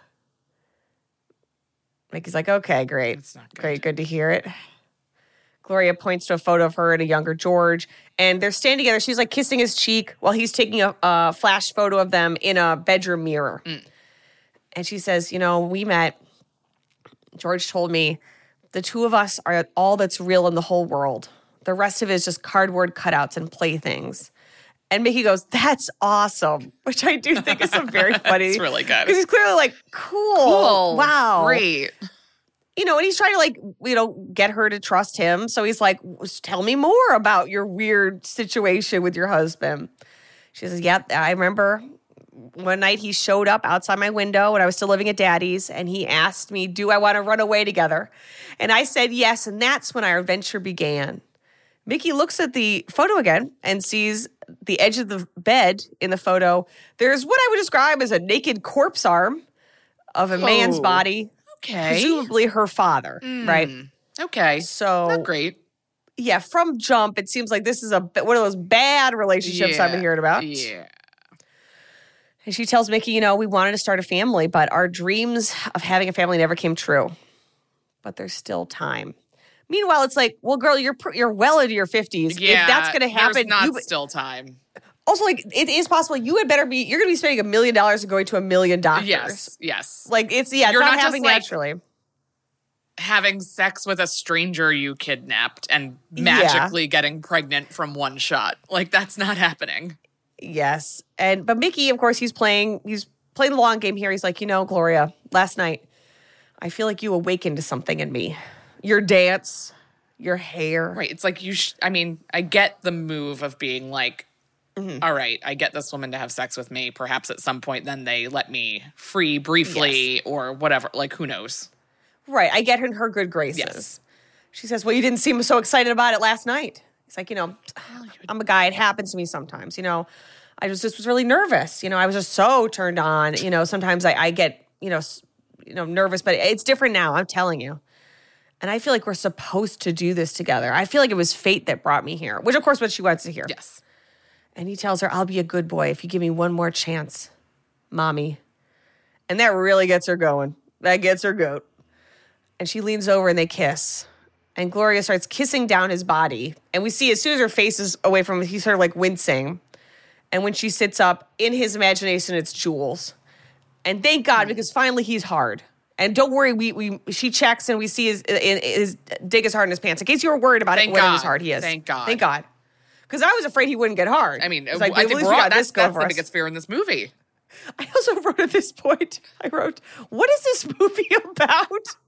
Mickey's like, okay, great. That's not good. Great, good to hear it. Gloria points to a photo of her and a younger George, and they're standing together. She's like kissing his cheek while he's taking a, a flash photo of them in a bedroom mirror. Mm. And she says, you know, we met. George told me the two of us are all that's real in the whole world. The rest of it is just cardboard cutouts and playthings. And Mickey goes, that's awesome, which I do think is a very funny. It's really good. Because he's clearly like, cool. Cool. Wow. Great. You know, and he's trying to like, you know, get her to trust him. So he's like, tell me more about your weird situation with your husband. She says, yep, I remember one night he showed up outside my window when I was still living at Daddy's, and he asked me, do I want to run away together? And I said yes, and that's when our adventure began. Mickey looks at the photo again and sees the edge of the bed in the photo. There's what I would describe as a naked corpse arm of a oh. man's body. Okay. Presumably her father, mm. right? Okay. So not great. Yeah, from jump, it seems like this is a one of those bad relationships yeah. I've been hearing about. Yeah. And she tells Mickey, you know, we wanted to start a family, but our dreams of having a family never came true. But there's still time. Meanwhile, it's like, well, girl, you're you're well into your fifties. Yeah, if that's going to happen, there's not you, still time. Also, like, it is possible you had better be, you're going to be spending a million dollars and going to a million doctors. Yes, yes. Like, it's, yeah, it's you're not, not happening just, like, naturally. Having sex with a stranger you kidnapped and magically yeah. getting pregnant from one shot. Like, that's not happening. Yes. And, but Mickey, of course, he's playing, he's playing the long game here. He's like, you know, Gloria, last night, I feel like you awakened to something in me. Your dance, your hair. Right. It's like you, sh- I mean, I get the move of being like, mm-hmm. all right, I get this woman to have sex with me. Perhaps at some point then they let me free briefly yes. or whatever. Like, who knows? Right. I get her in her good graces. Yes. She says, well, you didn't seem so excited about it last night. He's like, you know, I'm a guy. It happens to me sometimes. You know, I was just was really nervous. You know, I was just so turned on. You know, sometimes I, I get, you know, you know, nervous, but it's different now. I'm telling you. And I feel like we're supposed to do this together. I feel like it was fate that brought me here, which, of course, what she wants to hear. Yes. And he tells her, I'll be a good boy if you give me one more chance, mommy. And that really gets her going. That gets her goat. And she leans over and they kiss. And Gloria starts kissing down his body. And we see as soon as her face is away from him, he's sort of like wincing. And when she sits up, in his imagination, it's Jules. And thank God, because finally he's hard. And don't worry, we we she checks and we see his, his, his dick is hard in his pants. In case you were worried about thank it, when God. his hard he is. Thank God. Thank God. Because I was afraid he wouldn't get hard. I mean, like, I think we're all, that's, that's the us. biggest fear in this movie. I also wrote at this point, I wrote, what is this movie about?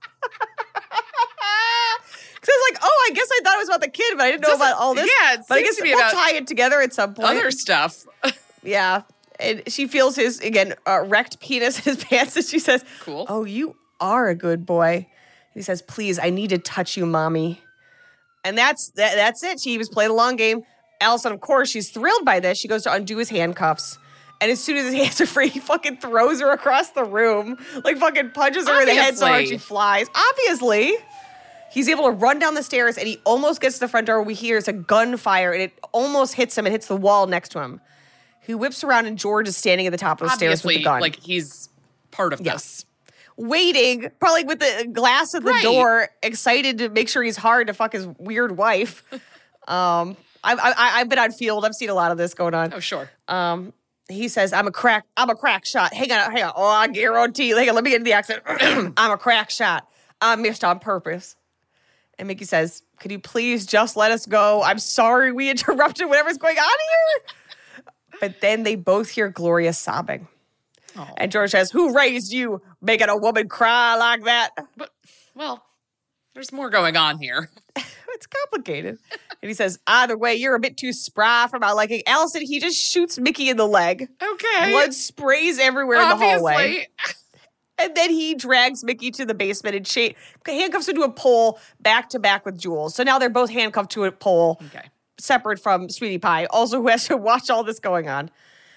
Because I was like, oh, I guess I thought it was about the kid, but I didn't know Just, about all this. Yeah, it but I guess to be we'll about tie it together at some point. Other stuff. Yeah. And she feels his, again, uh, wrecked penis in his pants, and she says, cool. Oh, you are a good boy. He says, please, I need to touch you, mommy. And that's that, that's it. She was playing a long game. Allison, of course, she's thrilled by this. She goes to undo his handcuffs. And as soon as his hands are free, he fucking throws her across the room. Like fucking punches her Obviously. in the head so hard she flies. Obviously. He's able to run down the stairs and he almost gets to the front door. We hear it's a gunfire and it almost hits him and hits the wall next to him. He whips around and George is standing at the top of the Obviously, stairs with the gun. Like he's part of yes. this. Waiting, probably with the glass at the right. door, excited to make sure he's hard to fuck his weird wife. um, I, I, I've been on field. I've seen a lot of this going on. Oh, sure. Um, he says, I'm a crack, I'm a crack shot. Hang on, hang on. Oh, I guarantee you. Hang on, let me get into the accent. I'm a crack shot. I missed on purpose. And Mickey says, could you please just let us go? I'm sorry we interrupted whatever's going on here. But then they both hear Gloria sobbing. Oh. And George says, who raised you making a woman cry like that? But, well, there's more going on here. It's complicated. And he says, either way, you're a bit too spry for my liking. Allison, he just shoots Mickey in the leg. Okay. Blood sprays everywhere Obviously. in the hallway. And then he drags Mickey to the basement and cha- handcuffs her to a pole back to back with Jules. So now they're both handcuffed to a pole, Okay. separate from Sweetie Pie, also who has to watch all this going on.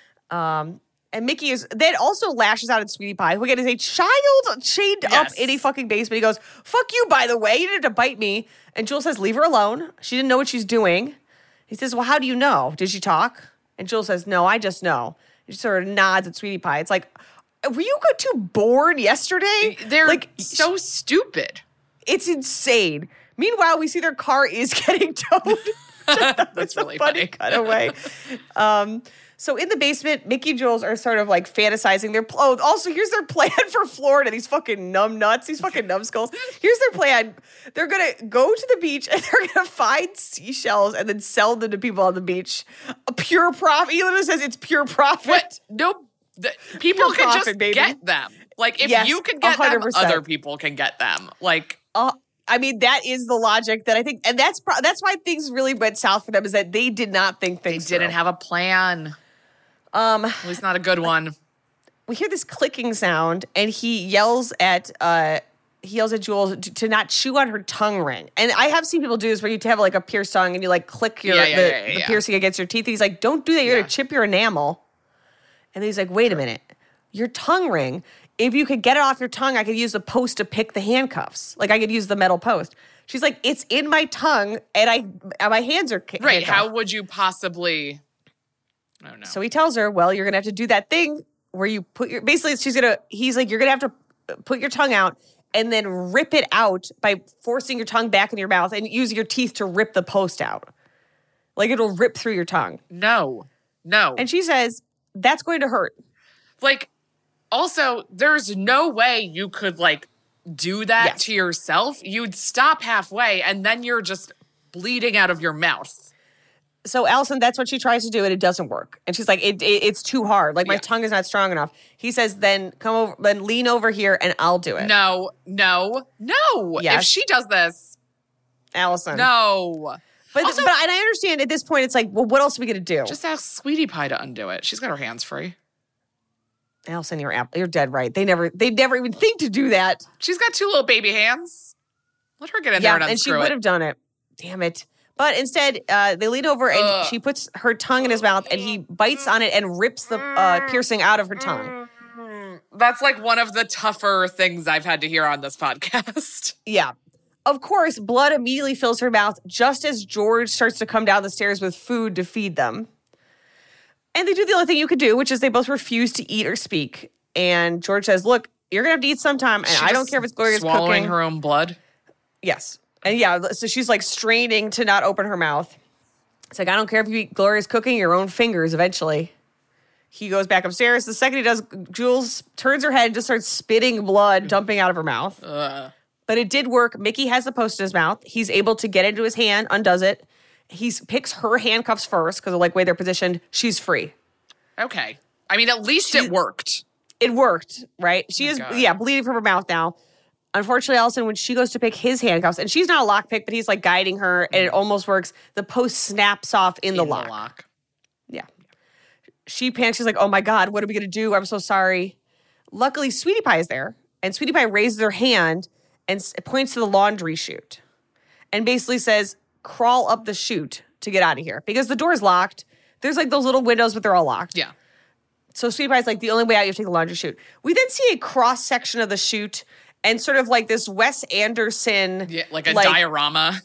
Um, and Mickey is then also lashes out at Sweetie Pie, who again is a child chained Yes. up in a fucking basement. He goes, "Fuck you, by the way. You didn't have to bite me." And Jules says, "Leave her alone. She didn't know what she's doing." He says, "Well, how do you know? Did she talk?" And Jules says, "No, I just know." He sort of nods at Sweetie Pie. It's like, were you got too bored yesterday? They're like so stupid. It's insane. Meanwhile, we see their car is getting towed. That's really funny funny. cutaway. um, so in the basement, Mickey and Jules are sort of like fantasizing their pl- oh, also here's their plan for Florida. These fucking numb nuts, these fucking numbskulls. Here's their plan. They're gonna go to the beach and they're gonna find seashells and then sell them to people on the beach. A pure profit. He literally says it's pure profit. What? No, the, people Pure can profit, just baby. get them. Like if Yes, you can get one hundred them, percent. other people can get them. Like Uh, I mean, that is the logic that I think, and that's pro- that's why things really went south for them, is that they did not think they things didn't through. have a plan. Um, At least not a good one. we hear this clicking sound, and he yells at uh, he yells at Jules to, to not chew on her tongue ring. And I have seen people do this where you have like a pierced tongue and you like click your Yeah, yeah, the, yeah, yeah, the yeah. piercing against your teeth. And he's like, "Don't do that. You're Yeah. gonna chip your enamel." And then he's like, "Wait a minute, your tongue ring. If you could get it off your tongue, I could use the post to pick the handcuffs. Like I could use the metal post." She's like, "It's in my tongue, and I and my hands are ca- Right. handcuffed." How would you possibly? I don't know. So he tells her, "Well, you're gonna have to do that thing where you put your basically she's gonna he's like, you're gonna have to put your tongue out and then rip it out by forcing your tongue back in your mouth and use your teeth to rip the post out. Like it'll rip through your tongue." no, no. And she says, "That's going to hurt." Like, also, there's no way you could like do that Yes. to yourself. You'd stop halfway, and then you're just bleeding out of your mouth. So Allison, that's what she tries to do, and it doesn't work. And she's like, it, it, "It's too hard. Like my Yeah. tongue is not strong enough." He says, "Then come over, then lean over here, and I'll do it." No, no, no. Yes. If she does this, Allison. no. But Also- but and I understand at this point, it's like, well, what else are we gonna do? Just ask Sweetie Pie to undo it. She's got her hands free. Allison, you're app- you're dead right. They never they never even think to do that. She's got two little baby hands. Let her get in Yeah, there and and she unscrew would it. have done it. Damn it. But instead, uh, they lean over and Ugh. she puts her tongue in his mouth and he bites on it and rips the uh, piercing out of her tongue. That's like one of the tougher things I've had to hear on this podcast. Yeah. Of course, blood immediately fills her mouth just as George starts to come down the stairs with food to feed them. And they do the only thing you could do, which is they both refuse to eat or speak. And George says, "Look, you're going to have to eat sometime, and She I don't just care if it's Gloria's swallowing cooking." her own blood. Yes. And yeah, so she's like straining to not open her mouth. It's like, "I don't care if you eat Gloria's cooking, your own fingers eventually." He goes back upstairs. The second he does, Jules turns her head and just starts spitting blood dumping out of her mouth. Ugh. But it did work. Mickey has the post in his mouth. He's able to get into his hand, undoes it. He picks her handcuffs first because of like way they're positioned. She's free. Okay. I mean, at least it worked. It worked, right? She is, God. yeah, bleeding from her mouth now. Unfortunately, Allison, when she goes to pick his handcuffs, and she's not a lockpick, but he's like guiding her, and it almost works. The post snaps off in the In lock. Yeah. She panics. She's like, "Oh my God, what are we going to do? I'm so sorry." Luckily, Sweetie Pie is there, and Sweetie Pie raises her hand and s- points to the laundry chute and basically says, "Crawl up the chute to get out of here," because the door's locked. There's like those little windows, but they're all locked. Yeah. So Sweetie Pie's like, the only way out, you have to take the laundry chute. We then see a cross section of the chute and sort of like this Wes Anderson. Yeah, like a diorama.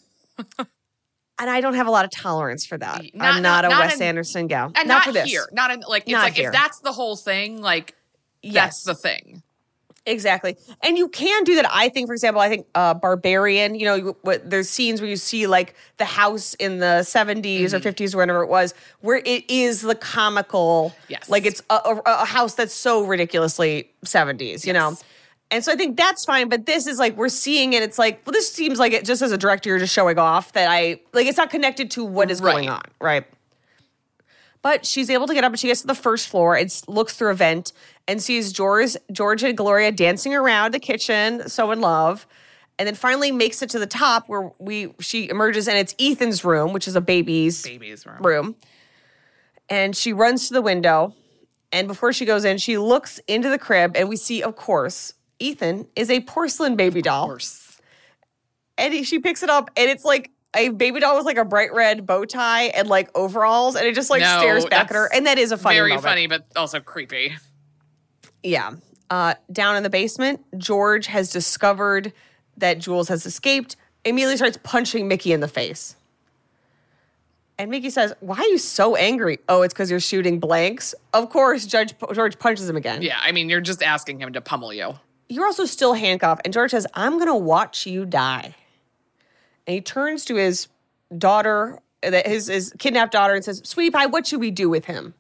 And I don't have a lot of tolerance for that. Not- I'm not, not- a not Wes in- Anderson gal. And not, not, for this. here. Not in like it's Not like here. if that's the whole thing, like Yes. that's the thing. Exactly. And you can do that. I think, for example, I think uh, Barbarian, you know, you- what, there's scenes where you see like the house in the seventies Mm-hmm. or fifties or whenever it was, where it is the comical. Yes. Like it's a, a, a house that's so ridiculously seventies, you know? Yes. And so I think that's fine. But this is like, we're seeing it. It's like, well, this seems like it just as a director, you're just showing off that I, like, it's not connected to what is going Right. on. Right. But she's able to get up and she gets to the first floor and s- looks through a vent and sees George, George and Gloria dancing around the kitchen, so in love. And then finally makes it to the top where we she emerges and it's Ethan's room, which is a baby's Baby's room. room. And she runs to the window. And before she goes in, she looks into the crib and we see, of course, Ethan is a porcelain baby doll. Of course. And he, she picks it up, and it's like a baby doll with like a bright red bow tie and like overalls, and it just like No, stares back at her. And that is a funny Very moment. funny, but also creepy. Yeah. Uh, down in the basement, George has discovered that Jules has escaped, immediately starts punching Mickey in the face. And Mickey says, why are you so angry? Oh, it's because you're shooting blanks. Of course, Judge George punches him again. Yeah, I mean, you're just asking him to pummel you. You're also still handcuffed. And George says, I'm going to watch you die. And he turns to his daughter, his, his kidnapped daughter, and says, Sweetie Pie, what should we do with him?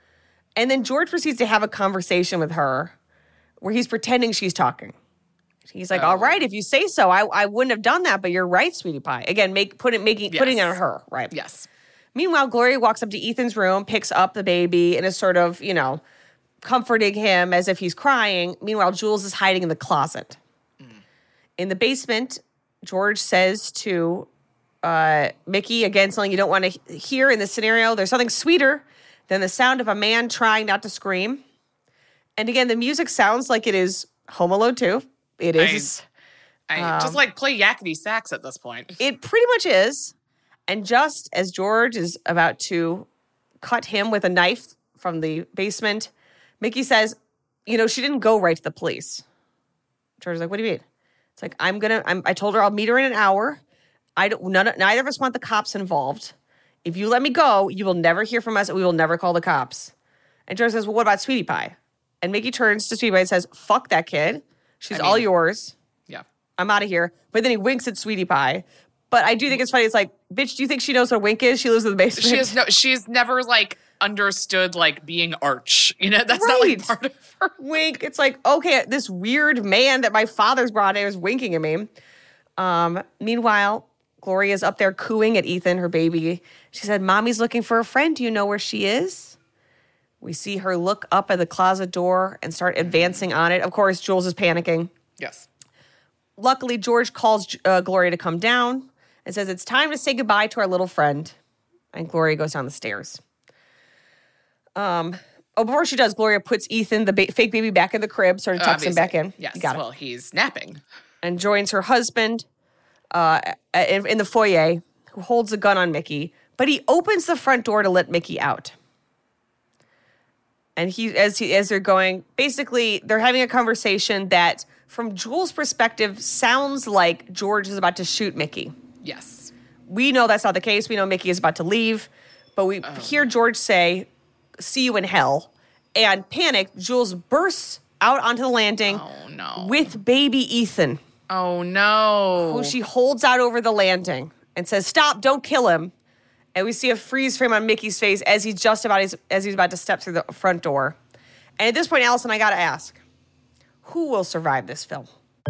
And then George proceeds to have a conversation with her where he's pretending she's talking. He's like, Oh. all right, if you say so, I, I wouldn't have done that, but you're right, Sweetie Pie. Again, make put it, making, Yes. putting it on her, right? Yes. Meanwhile, Gloria walks up to Ethan's room, picks up the baby, and is sort of, you know, comforting him as if he's crying. Meanwhile, Jules is hiding in the closet. Mm. In the basement, George says to uh, Mickey, again, something you don't want to hear in this scenario, there's something sweeter than the sound of a man trying not to scream. And again, the music sounds like it is Home Alone two. It is. I Um, just like play yakety sax at this point. It pretty much is. And just as George is about to cut him with a knife from the basement, Mickey says, you know, she didn't go right to the police. George is like, what do you mean? It's like, I'm going to, I told her I'll meet her in an hour. I don't, none, neither of us want the cops involved. If you let me go, you will never hear from us and we will never call the cops. And George says, well, what about Sweetie Pie? And Mickey turns to Sweetie Pie and says, fuck that kid. She's I all mean- yours. Yeah. I'm out of here. But then he winks at Sweetie Pie. But I do think it's funny. It's like, bitch, do you think she knows what a wink is? She lives in the basement. She has no, she's never like understood like being arch. You know, that's not Right. like part of her. Wink. It's like, okay, this weird man that my father's brought in is winking at me. Um, meanwhile, Gloria's up there cooing at Ethan, her baby. She said, Mommy's looking for a friend. Do you know where she is? We see her look up at the closet door and start advancing on it. Of course, Jules is panicking. Yes. Luckily, George calls uh, Gloria to come down and says, it's time to say goodbye to our little friend. And Gloria goes down the stairs. Um, oh, before she does, Gloria puts Ethan, the ba- fake baby, back in the crib, sort of tucks him back in. Yes. You got it. Well, he's napping. And joins her husband uh, in, in the foyer, who holds a gun on Mickey. But he opens the front door to let Mickey out. And he, as he, as they're going, basically, they're having a conversation that, from Jules' perspective, sounds like George is about to shoot Mickey. Yes. We know that's not the case. We know Mickey is about to leave. But we Oh. hear George say, see you in hell. And panicked, Jules bursts out onto the landing Oh no. with baby Ethan, Oh no. who she holds out over the landing and says, stop, don't kill him. And we see a freeze frame on Mickey's face as he's just about his, as he's about to step through the front door. And at this point, Allison, I got to ask, who will survive this film?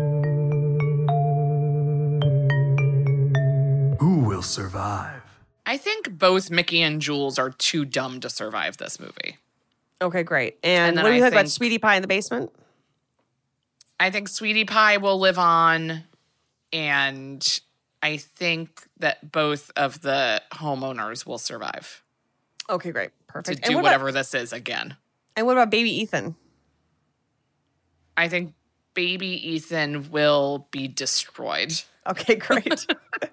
Who will survive? I think both Mickey and Jules are too dumb to survive this movie. Okay, great. And, And then what do you I think about think- Sweetie Pie in the basement? I think Sweetie Pie will live on, and I think that both of the homeowners will survive Okay, great. to Perfect. do and what whatever About, this is again. and what about baby Ethan? I think baby Ethan will be destroyed. Okay, great.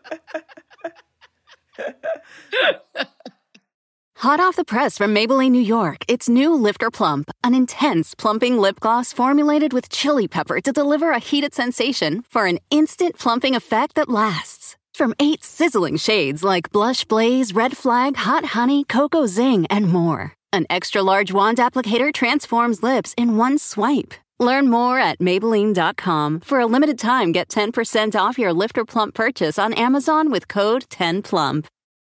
Hot off the press from Maybelline, New York, it's new Lifter Plump, an intense plumping lip gloss formulated with chili pepper to deliver a heated sensation for an instant plumping effect that lasts. From eight sizzling shades like Blush Blaze, Red Flag, Hot Honey, Cocoa Zing, and more. An extra large wand applicator transforms lips in one swipe. Learn more at Maybelline dot com. For a limited time, get ten percent off your Lifter Plump purchase on Amazon with code ten plump.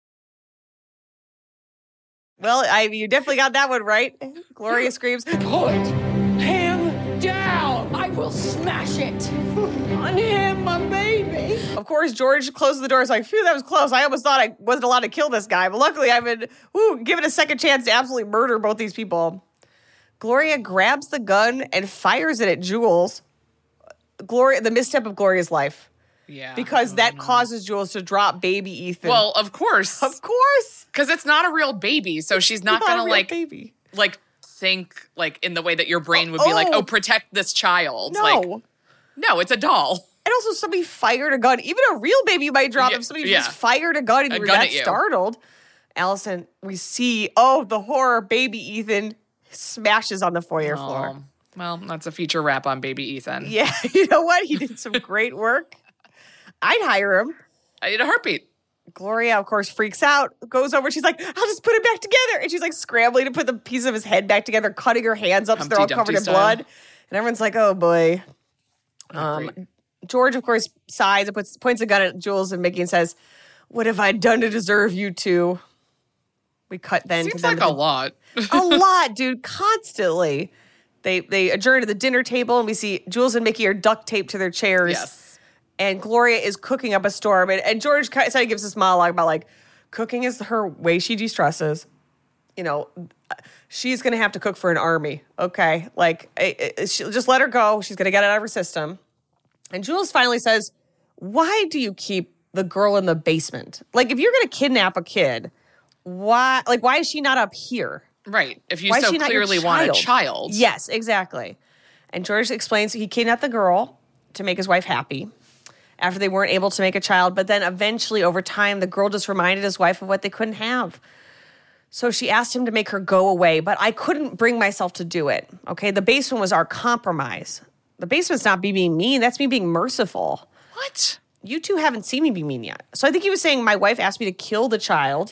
Well, I you definitely got that one right. Gloria screams, Put him down! I will smash it! On him, my baby! of course, George closes the door. It's like, phew, that was close. I almost thought I wasn't allowed to kill this guy. But luckily, I've been whew, given a second chance to absolutely murder both these people. Gloria grabs the gun and fires it at Jules. Gloria, the misstep of Gloria's life. Yeah. Because that causes Jules to drop baby Ethan. Well, of course. of course. Because it's not a real baby, so she's not, Not a gonna real like baby. like think like in the way that your brain would be Oh, like, oh, oh. protect this child. No. Like, no, it's a doll. And also somebody fired a gun. Even a real baby might drop Yeah, if somebody yeah. just fired a gun and A you were gun that at you. startled. Allison, we see, oh, the horror. Baby Ethan smashes on the foyer floor. Oh, well, that's a feature wrap on baby Ethan. Yeah, you know what? He did some great work. I'd hire him. I need a heartbeat. Gloria, of course, freaks out, goes over. She's like, I'll just put it back together. And she's like scrambling to put the piece of his head back together, cutting her hands up so they're all Humpty covered in Dumpty blood. style. And everyone's like, oh boy. Um, Great. George, of course, sighs and puts, points a gun at Jules and Mickey and says, what have I done to deserve you two? We cut then Seems to them. like a lot. a lot, dude, constantly. They they adjourn to the dinner table and we see Jules and Mickey are duct taped to their chairs. Yes. And Gloria is cooking up a storm. And, and George kind of gives this monologue about like, cooking is her way she de-stresses. You know, she's going to have to cook for an army, okay? Like, it, it, she, just let her go. She's going to get it out of her system. And Jules finally says, why do you keep the girl in the basement? Like, if you're going to kidnap a kid, why, like, why is she not up here? Right. If you Why is so she not your clearly want a child. Yes, exactly. And George explains he kidnapped the girl to make his wife happy after they weren't able to make a child. But then eventually, over time, the girl just reminded his wife of what they couldn't have. So she asked him to make her go away, but I couldn't bring myself to do it. Okay, the basement was our compromise. The basement's not me being mean. That's me being merciful. What? You two haven't seen me be mean yet. So I think he was saying my wife asked me to kill the child,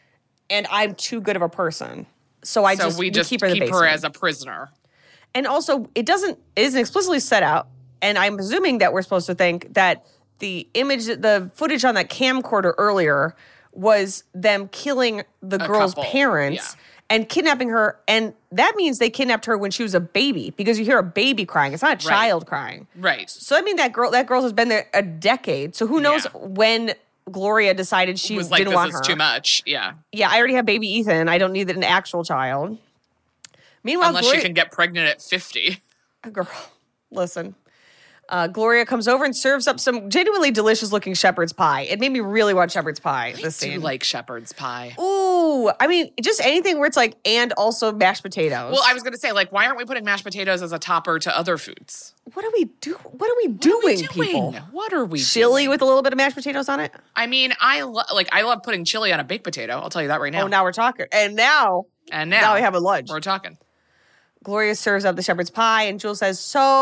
and I'm too good of a person. So I So just we just keep keep her, in the her, basement. as a prisoner. And also, it doesn't, it isn't explicitly set out. And I'm assuming that we're supposed to think that the image, the footage on that camcorder earlier was them killing the A girl's couple, parents yeah. and kidnapping her. And that means they kidnapped her when she was a baby because you hear a baby crying. It's not a child crying. Right. So I mean that girl, that girl has been there a decade. So who knows Yeah. when Gloria decided she was like, didn't this want is her. too much. Yeah. Yeah, I already have baby Ethan. I don't need an actual child. Meanwhile, Unless Gloria, she can get pregnant at fifty. girl, listen. Uh, Gloria comes over and serves up some genuinely delicious looking shepherd's pie. It made me really want shepherd's pie, this I do scene. like shepherd's pie. Ooh, I mean, just anything where it's like, and also mashed potatoes. Well, I was going to say, like, why aren't we putting mashed potatoes as a topper to other foods? what are we do? What are we What doing, are we doing? people? What are we Chili doing? with a little bit of mashed potatoes on it? I mean, I lo- like I love putting chili on a baked potato. I'll tell you that right now. Oh, now we're talking. And now, and now, now we have a lunch. We're talking. Gloria serves up the shepherd's pie, and Jules says,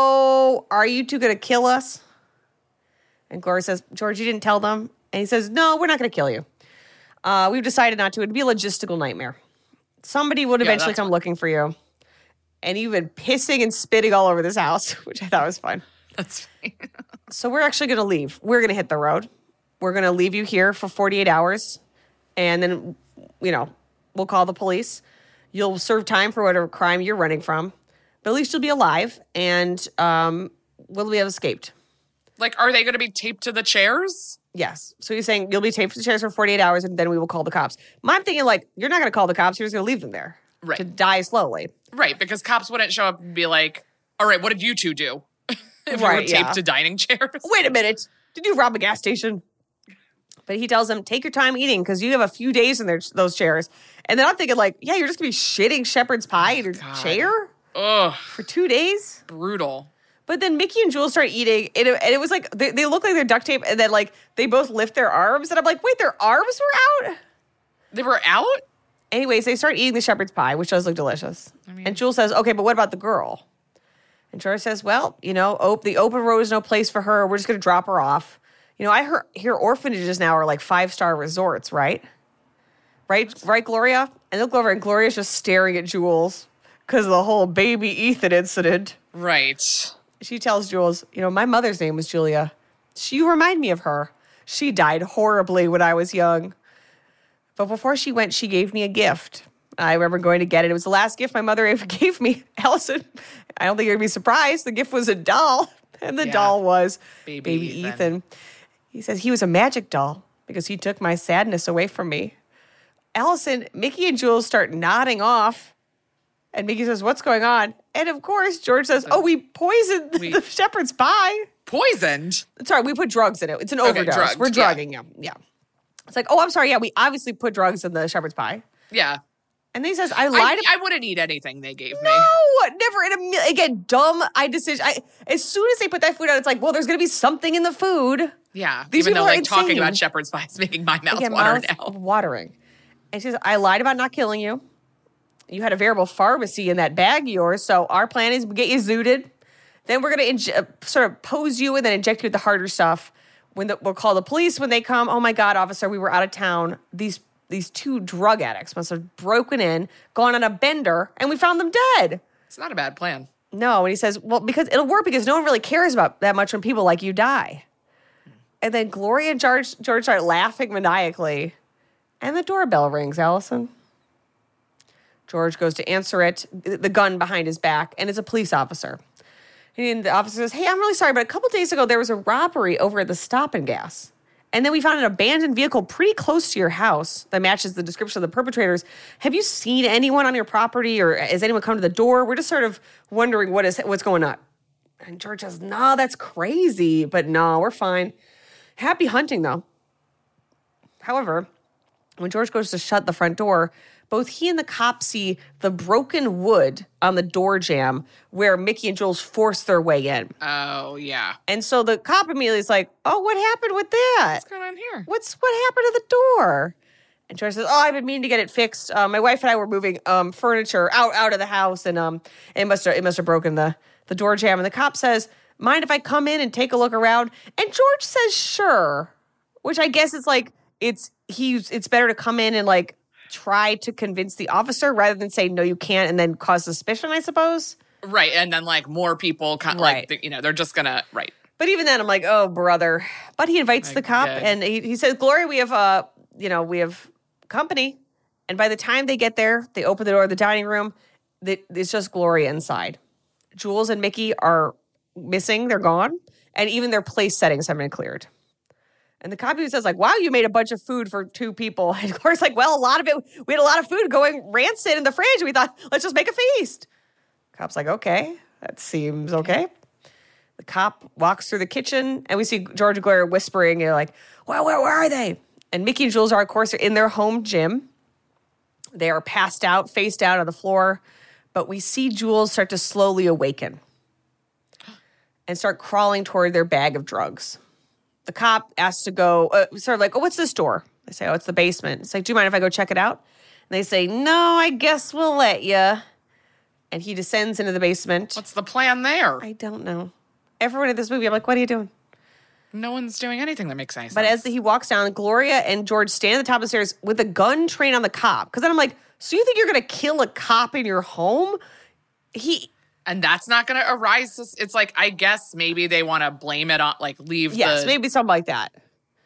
so are you two going to kill us? And Gloria says, George, you didn't tell them? And he says, no, we're not going to kill you. Uh, we've decided not to. It'd be a logistical nightmare. Somebody would Yeah, eventually that's come fine. looking for you. And you've been pissing and spitting all over this house, which I thought was fun. That's fine. So we're actually going to leave. We're going to hit the road. We're going to leave you here for forty-eight hours. And then, you know, we'll call the police. You'll serve time for whatever crime you're running from. But at least you'll be alive. And um, we'll have escaped. Like, are they going to be taped to the chairs? Yes. So he's saying you'll be taped to the chairs for forty-eight hours and then we will call the cops. I'm thinking, like, you're not going to call the cops. You're just going to leave them there. Right. To die slowly. Right, because cops wouldn't show up and be like, all right, what did you two do? if you were Right, taped yeah. to dining chairs. Wait a minute. Did you rob a gas station? But he tells them, take your time eating because you have a few days in their, those chairs. And then I'm thinking, like, yeah, you're just going to be shitting shepherd's pie in your God. chair Ugh, for two days? brutal. But then Mickey and Jules start eating, and it, and it was like, they, they look like they're duct tape, and then, like, they both lift their arms. And I'm like, wait, their arms were out? They were out? Anyways, they start eating the shepherd's pie, which does look delicious. And Jules says, okay, but what about the girl? And George says, well, you know, op- the open road is no place for her. We're just going to drop her off. You know, I hear, hear orphanages now are like five-star resorts, right? Right, right, Gloria? And they'll go over, and Gloria's just staring at Jules because of the whole baby Ethan incident. Right. She tells Jules, you know, my mother's name was Julia. She, you remind me of her. She died horribly when I was young. But before she went, she gave me a gift. I remember going to get it. It was the last gift my mother ever gave me. Allison, I don't think you're going to be surprised. The gift was a doll. And the Yeah. doll was Baby baby, Ethan. Ethan. He says he was a magic doll because he took my sadness away from me. Allison, Mickey and Jules start nodding off. And Mickey says, what's going on? And of course, George says, oh, we poisoned We- the shepherd's pie. Poisoned? Sorry, we put drugs in it. It's an Okay, overdose. drugged, We're yeah. drugging you. Yeah. It's like, oh, I'm sorry. Yeah, we obviously put drugs in the shepherd's pie. Yeah. And then he says, I lied. I, ab- I wouldn't eat anything they gave me. no, never in a million. Again, dumb I decision. I, as soon as they put that food out, it's like, well, there's going to be something in the food. Yeah. These Even though people are like talking insane. about shepherd's pie is making my mouth Again, water mouth now. watering. And she says, I lied about not killing you. You had a variable pharmacy in that bag of yours, so our plan is we get you zooted. Then we're going to inj- uh, sort of pose you and then inject you with the harder stuff. When the, we'll call the police when they come. Oh, my God, officer, we were out of town. These these two drug addicts must have broken in, gone on a bender, and we found them dead. It's not a bad plan. No, and he says, well, because it'll work because no one really cares about that much when people like you die. And then Gloria and George, George start laughing maniacally. And the doorbell rings, Allison. George goes to answer it, the gun behind his back, and it's a police officer. And the officer says, hey, I'm really sorry, but a couple days ago there was a robbery over at the Stop and Gas. And then we found an abandoned vehicle pretty close to your house that matches the description of the perpetrators. Have you seen anyone on your property or has anyone come to the door? We're just sort of wondering what is what's going on. And George says, no, that's crazy. But no, we're fine. Happy hunting, though. However, when George goes to shut the front door, both he and the cop see the broken wood on the door jamb where Mickey and Jules force their way in. Oh, yeah. And so the cop immediately is like, oh, what happened with that? What's going on here? What's what happened to the door? And George says, oh, I've been meaning to get it fixed. Uh, my wife and I were moving um, furniture out, out of the house, and um, it must have it must have broken the, the door jamb. And the cop says, mind if I come in and take a look around? And George says, sure. Which I guess is like, it's he's it's better to come in and like try to convince the officer rather than say, no, you can't, and then cause suspicion, I suppose. Right, and then like more people, kind Right. like, you know, they're just going to, right. But even then, I'm like, oh, brother. But he invites My the cop, God. and he, he says, Gloria, we have, uh, you know, we have company. And by the time they get there, they open the door of the dining room. They, it's just Gloria inside. Jules and Mickey are missing. They're gone. And even their place settings have been cleared. And the cop even says, like, wow, you made a bunch of food for two people. And Gloria's like, well, a lot of it, we had a lot of food going rancid in the fridge. We thought, let's just make a feast. Cop's like, okay, that seems okay. The cop walks through the kitchen, and we see George and Gloria whispering. And you're like, well, where, where are they? And Mickey and Jules are, of course, in their home gym. They are passed out, face down on the floor. But we see Jules start to slowly awaken and start crawling toward their bag of drugs. The cop asks to go, uh, sort of like, oh, what's this door? They say, oh, it's the basement. It's like, do you mind if I go check it out? And they say, no, I guess we'll let you. And he descends into the basement. What's the plan there? I don't know. Everyone in this movie, I'm like, what are you doing? No one's doing anything that makes any sense. But as he walks down, Gloria and George stand at the top of the stairs with a gun trained on the cop. Because then I'm like, so you think you're going to kill a cop in your home? He... And that's not going to arise. It's like, I guess maybe they want to blame it on, like, leave Yes, the... maybe something like that.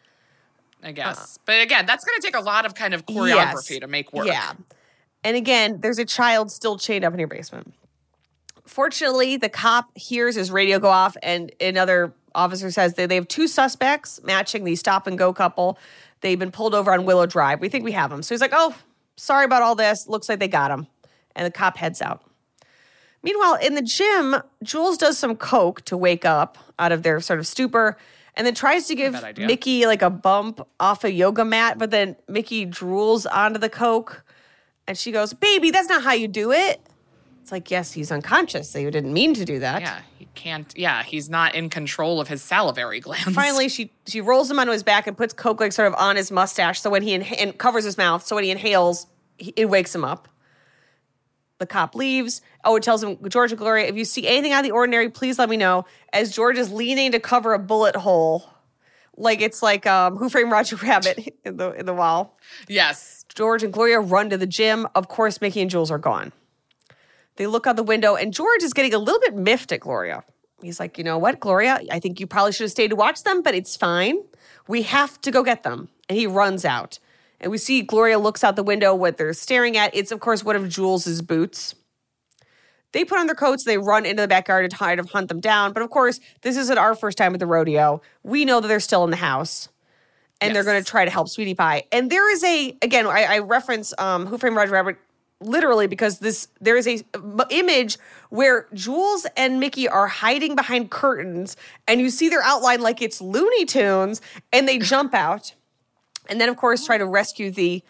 I guess. Uh, but again, that's going to take a lot of kind of choreography yes. to make work. Yeah. And again, there's a child still chained up in your basement. Fortunately, the cop hears his radio go off, and another officer says that they have two suspects matching the stop-and-go couple. They've been pulled over on Willow Drive. We think we have them. So he's like, oh, sorry about all this. Looks like they got him. And the cop heads out. Meanwhile, in the gym, Jules does some coke to wake up out of their sort of stupor and then tries to give Mickey like a bump off a yoga mat, but then Mickey drools onto the coke and she goes, baby, that's not how you do it. It's like, yes, he's unconscious, so you didn't mean to do that. Yeah, he can't, yeah, he's not in control of his salivary glands. Finally, she she rolls him onto his back and puts coke like sort of on his mustache so when he inha- and covers his mouth, so when he inhales, he, it wakes him up. The cop leaves. Oh, it tells him, George and Gloria, if you see anything out of the ordinary, please let me know. As George is leaning to cover a bullet hole, like it's like um, Who Framed Roger Rabbit in the in the wall. Yes. George and Gloria run to the gym. Of course, Mickey and Jules are gone. They look out the window, and George is getting a little bit miffed at Gloria. He's like, you know what, Gloria? I think you probably should have stayed to watch them, but it's fine. We have to go get them. And he runs out. And we see Gloria looks out the window. What they're staring at, it's, of course, one of Jules's boots. They put on their coats. They run into the backyard to try to hunt them down. But, of course, this isn't our first time at the rodeo. We know that they're still in the house. And yes. They're going to try to help Sweetie Pie. And there is a, again, I, I reference um, Who Framed Roger Rabbit literally because this there is a image where Jules and Mickey are hiding behind curtains. And you see their outline like it's Looney Tunes. And they jump out. And then, of course, try to rescue the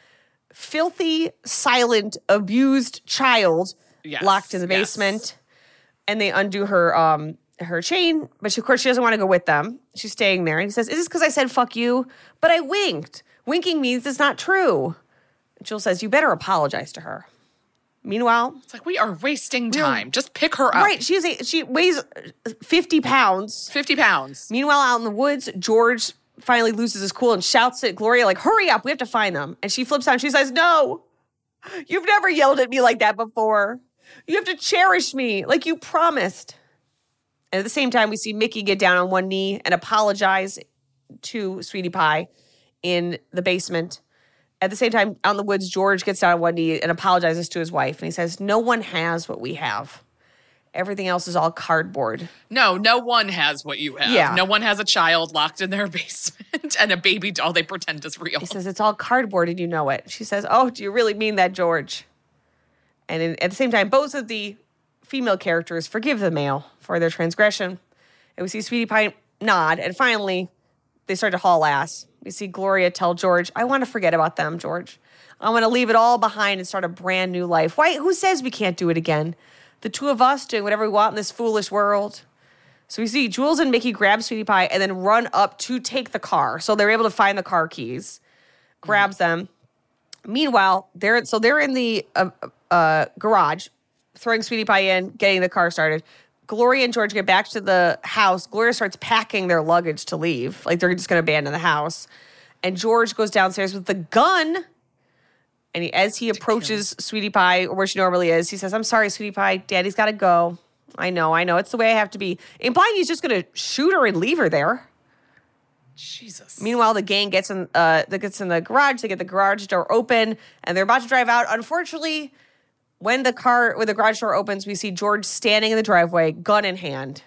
filthy, silent, abused child Yes, locked in the yes. basement. And they undo her um, her chain, but she, of course she doesn't want to go with them. She's staying there. And he says, is this because I said fuck you? But I winked. Winking means it's not true. And Jules says, you better apologize to her. Meanwhile, It's like, we are wasting time. Just pick her up. right, she is a, she weighs fifty pounds. fifty pounds. Meanwhile, out in the woods, George finally loses his cool and shouts at Gloria, like, hurry up, we have to find them. And she flips out and she says, no, you've never yelled at me like that before. You have to cherish me like you promised. And at the same time, we see Mickey get down on one knee and apologize to Sweetie Pie in the basement. At the same time, out in the woods, George gets down on one knee and apologizes to his wife. And he says, no one has what we have. Everything else is all cardboard. No, no one has what you have. Yeah. No one has a child locked in their basement and a baby doll they pretend is real. He says, it's all cardboard and you know it. She says, oh, do you really mean that, George? And in, at the same time, both of the female characters forgive the male for their transgression. And we see Sweetie Pie nod. And finally, they start to haul ass. We see Gloria tell George, I want to forget about them, George. I want to leave it all behind and start a brand new life. Why? Who says we can't do it again? The two of us doing whatever we want in this foolish world. So we see Jules and Mickey grab Sweetie Pie and then run up to take the car. So they're able to find the car keys, grabs mm-hmm. them. Meanwhile, they're so they're in the uh, uh, garage, throwing Sweetie Pie in, getting the car started. Gloria and George get back to the house. Gloria starts packing their luggage to leave. Like they're just going to abandon the house. And George goes downstairs with the gun. And he, as he approaches Sweetie Pie, or where she normally is, he says, I'm sorry, Sweetie Pie. Daddy's got to go. I know, I know. It's the way I have to be. Implying he's just going to shoot her and leave her there. Jesus. Meanwhile, the gang gets in, uh, that gets in the garage. They get the garage door open, and they're about to drive out. Unfortunately, when the car, when the garage door opens, we see George standing in the driveway, gun in hand.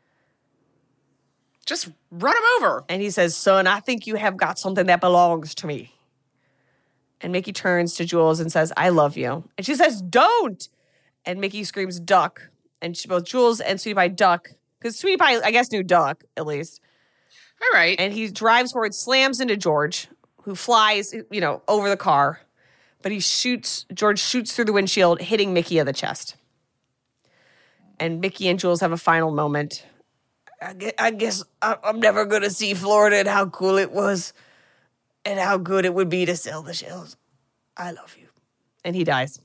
Just run him over. And he says, son, I think you have got something that belongs to me. And Mickey turns to Jules and says, I love you. And she says, don't. And Mickey screams, duck. And she, both Jules and Sweetie Pie duck. Because Sweetie Pie, I guess, knew duck, at least. All right. And he drives forward, slams into George, who flies, you know, over the car. But he shoots, George shoots through the windshield, hitting Mickey in the chest. And Mickey and Jules have a final moment. I guess, I guess I'm never going to see Florida and how cool it was and how good it would be to sell the shells. I love you. And he dies.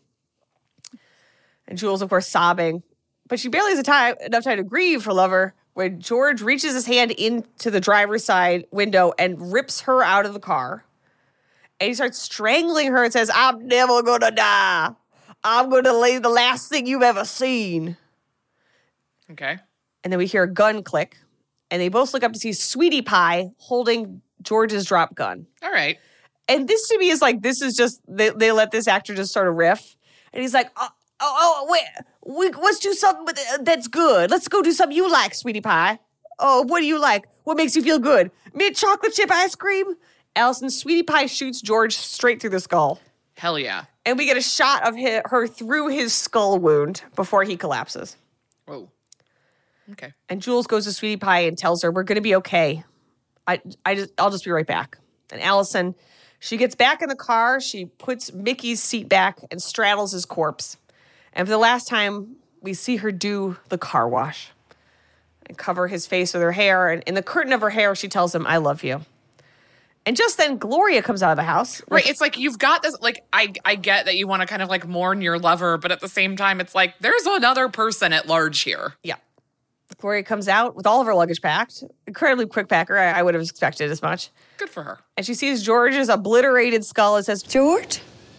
And Jules, of course, sobbing. But she barely has a time, enough time to grieve her lover when George reaches his hand into the driver's side window and rips her out of the car. And he starts strangling her and says, I'm never going to die. I'm going to lay the last thing you've ever seen. Okay. And then we hear a gun click. And they both look up to see Sweetie Pie holding George's drop gun. All right. And this to me is like, this is just, they, they let this actor just sort of riff. And he's like, oh, oh, oh wait, we, let's do something with it that's good. Let's go do something you like, Sweetie Pie. Oh, what do you like? What makes you feel good? Mint chocolate chip ice cream? Allison, Sweetie Pie shoots George straight through the skull. Hell yeah. And we get a shot of his, her through his skull wound before he collapses. Whoa. Okay. And Jules goes to Sweetie Pie and tells her, we're going to be okay. I, I just, I'll just be right back. And Allison, she gets back in the car. She puts Mickey's seat back and straddles his corpse. And for the last time, we see her do the car wash and cover his face with her hair. And in the curtain of her hair, she tells him, I love you. And just then, Gloria comes out of the house. Right. It's like, you've got this, like, I, I get that you want to kind of like mourn your lover, but at the same time, it's like, there's another person at large here. Yeah. Gloria comes out with all of her luggage packed. Incredibly quick packer. I, I would have expected as much. Good for her. And she sees George's obliterated skull and says, George,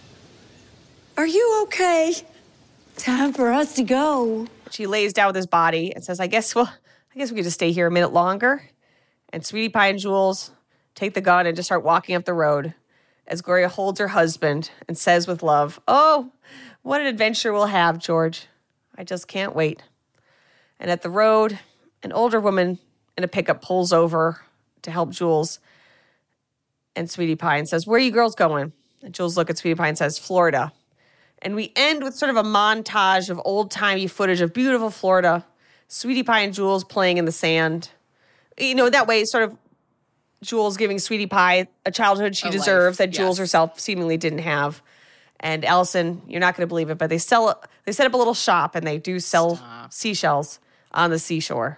are you okay? Time for us to go. She lays down with his body and says, I guess, well, I guess we could just stay here a minute longer. And Sweetie Pie and Jules take the gun and just start walking up the road as Gloria holds her husband and says with love, oh, what an adventure we'll have, George. I just can't wait. And at the road, an older woman in a pickup pulls over to help Jules and Sweetie Pie and says, where are you girls going? And Jules looks at Sweetie Pie and says, Florida. And we end with sort of a montage of old-timey footage of beautiful Florida, Sweetie Pie and Jules playing in the sand. You know, that way, sort of Jules giving Sweetie Pie a childhood she A deserves life, that Jules yes. herself seemingly didn't have. And Allison, you're not going to believe it, but they sell they set up a little shop and they do sell Stop. seashells on the seashore.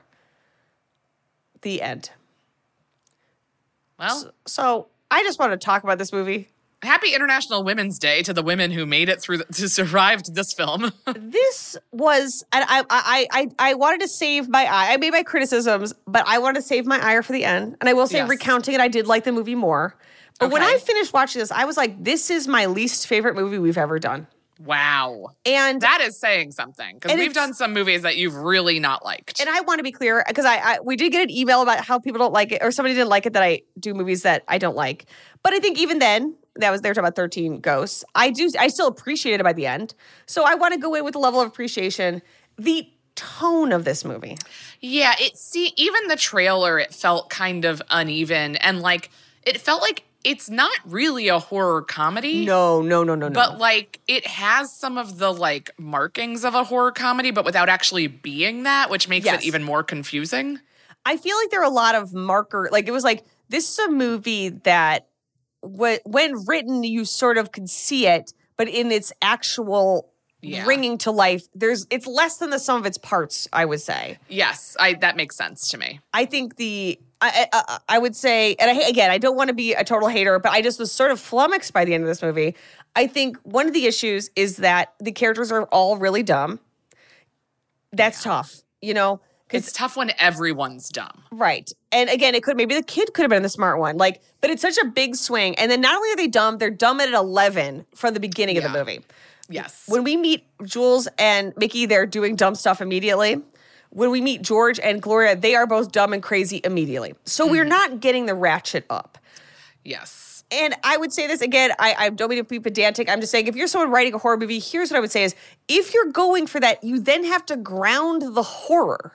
The end. Well, So I just want to talk about this movie. happy International Women's Day to the women who made it through, the, to survived this film. This was, and I, I, I, I wanted to save my eye. I made my criticisms, but I wanted to save my ire for the end. And I will say, Yes. recounting it, I did like the movie more. But when Okay. I finished watching this, I was like, this is my least favorite movie we've ever done. Wow. And That is saying something, because And we've it's- done some movies that you've really not liked. and I want to be clear because I, I we did get an email about how people don't like it, or somebody didn't like it that I do movies that I don't like. But I think even then, that was they were talking about thirteen Ghosts. I do I still appreciated it by the end. So I want to go in with a level of appreciation. The tone of this movie. Yeah, it see even the trailer, it felt kind of uneven, and like it felt like it's not really a horror comedy. No, no, no, no, no. But like it has some of the like markings of a horror comedy, but without actually being that, which makes Yes. it even more confusing. I feel like there are a lot of marker, like it was like, this is a movie that w- when written, you sort of could see it, but in its actual Yeah. bringing to life, there's it's less than the sum of its parts, I would say. Yes, I that makes sense to me. I think the, I, I, I would say, and I, again, I don't want to be a total hater, but I just was sort of flummoxed by the end of this movie. I think one of the issues is that the characters are all really dumb. That's tough, you know? It's tough when everyone's dumb. Right. And again, it could maybe the kid could have been the smart one. Like, but it's such a big swing. And then not only are they dumb, they're dumb at eleven from the beginning of the Yeah. movie. Yes. When we meet Jules and Mickey, they're doing dumb stuff immediately. When we meet George and Gloria, they are both dumb and crazy immediately. So we're not getting the ratchet up. yes. And I would say this again, I, I don't mean to be pedantic. I'm just saying, if you're someone writing a horror movie, here's what I would say is, if you're going for that, you then have to ground the horror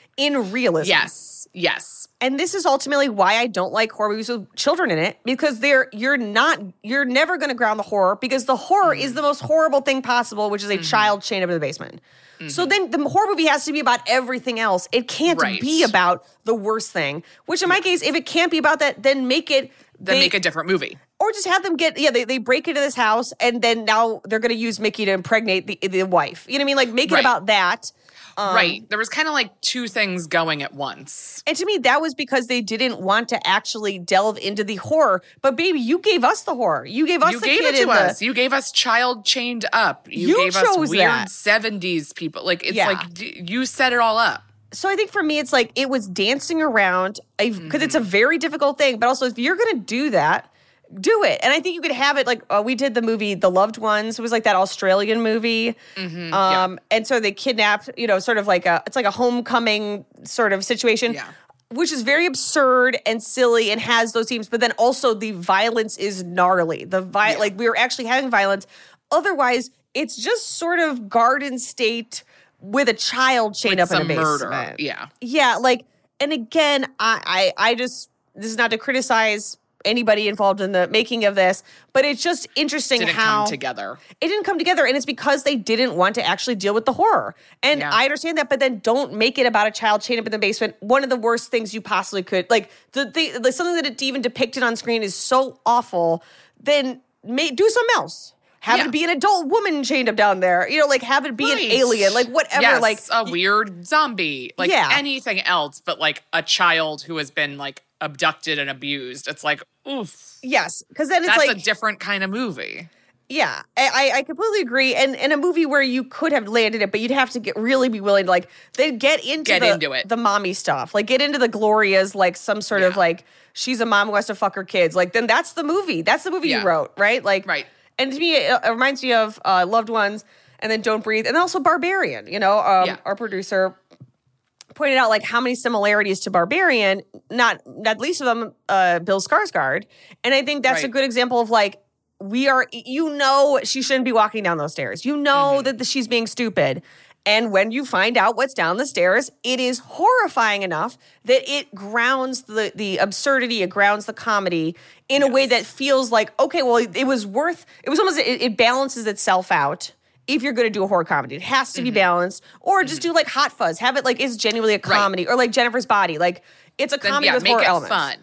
in realism. Yes. Yes. And this is ultimately why I don't like horror movies with children in it, because they're you're not you're never going to ground the horror, because the horror Mm. is the most horrible thing possible, which is a Mm-hmm. child chained up in the basement. So then the horror movie has to be about everything else. It can't Right. be about the worst thing. Which in my case, if it can't be about that, then make it Then they- make a different movie. or just have them get yeah they, they break into this house and then now they're going to use Mickey to impregnate the the wife. You know what I mean? Like make it Right. about that. Um, right. There was kind of like two things going at once. And to me, that was because they didn't want to actually delve into the horror. But baby, you gave us the horror. You gave us You the gave kid it to in the- us. You gave us child chained up. You, You gave us chose weird that. seventies people. Like it's Yeah. like d- you set it all up. So I think for me, it's like it was dancing around because it's a very difficult thing. But also, if you're going to do that, do it. And I think you could have it like uh, we did the movie The Loved Ones. It was like that Australian movie. Mm-hmm, um, And so they kidnapped, you know, sort of like a, it's like a homecoming sort of situation. Yeah. Which is very absurd and silly and has those themes, but then also the violence is gnarly. The vi- Yeah. like we were actually having violence. Otherwise, it's just sort of Garden State with a child chained With up in a some murder. basement. Yeah. Yeah, like, and again, I, I, I just this is not to criticize anybody involved in the making of this, but it's just interesting Didn't how come together. it didn't come together, and it's because they didn't want to actually deal with the horror. And Yeah. I understand that, but then don't make it about a child chained up in the basement. One of the worst things you possibly could, like the, the, the something that it even depicted on screen is so awful. Then may, do something else. Have Yeah. it be an adult woman chained up down there. You know, like have it be an Right. alien, like whatever. Yes, like a weird zombie. Like Yeah. anything else, but like a child who has been like abducted and abused. It's like, oof. yes, because then it's That's like a different kind of movie. yeah, I, I completely agree. And and a movie where you could have landed it, but you'd have to get really be willing to like then get into Get the, into it. the mommy stuff. Like get into the Glorias, like some sort of Yeah. like she's a mom who has to fuck her kids. Like then that's the movie. That's the movie Yeah. you wrote, right? Like Right. And to me, it, it reminds me of uh, Loved Ones, and then Don't Breathe, and also Barbarian. You know, um, Yeah. our producer pointed out like how many similarities to Barbarian, not not least of them, uh, Bill Skarsgård. And I think that's a Right. good example of like we are. You know, she shouldn't be walking down those stairs. You know Mm-hmm. that the, she's being stupid. And when you find out what's down the stairs, it is horrifying enough that it grounds the the absurdity, it grounds the comedy in a way that feels like, okay, well, it, it was worth, it was almost, it, it balances itself out if you're going to do a horror comedy. It has to be balanced. Or just do like Hot Fuzz. Have it like it's genuinely a comedy. Or like Jennifer's Body. Like it's a Then comedy yeah, with make horror it elements. fun.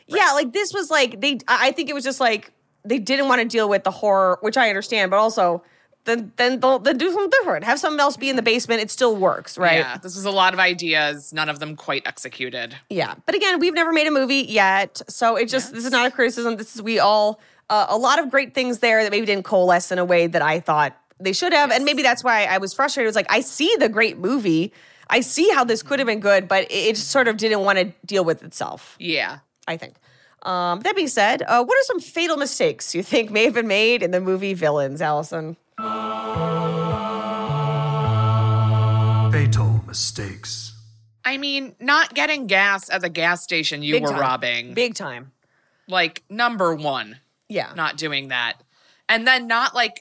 Yeah, like this was like they. I think it was just like they didn't want to deal with the horror, which I understand, but also then then they'll, they'll do something different. Have something else be in the basement. It still works, right? Yeah, this was a lot of ideas, none of them quite executed. Yeah, but again, we've never made a movie yet, so it just yes. this is not a criticism. This is we all uh, a lot of great things there that maybe didn't coalesce in a way that I thought they should have, yes. and maybe that's why I was frustrated. It was like I see the great movie, I see how this could have been good, but it, it just sort of didn't want to deal with itself. Yeah, I think. Um, that being said, uh, what are some fatal mistakes you think may have been made in the movie Villains, Allison? Fatal mistakes. I mean, not getting gas at the gas station you Big were time. robbing. Big time. Like, number one. Yeah. Not doing that. And then not, like,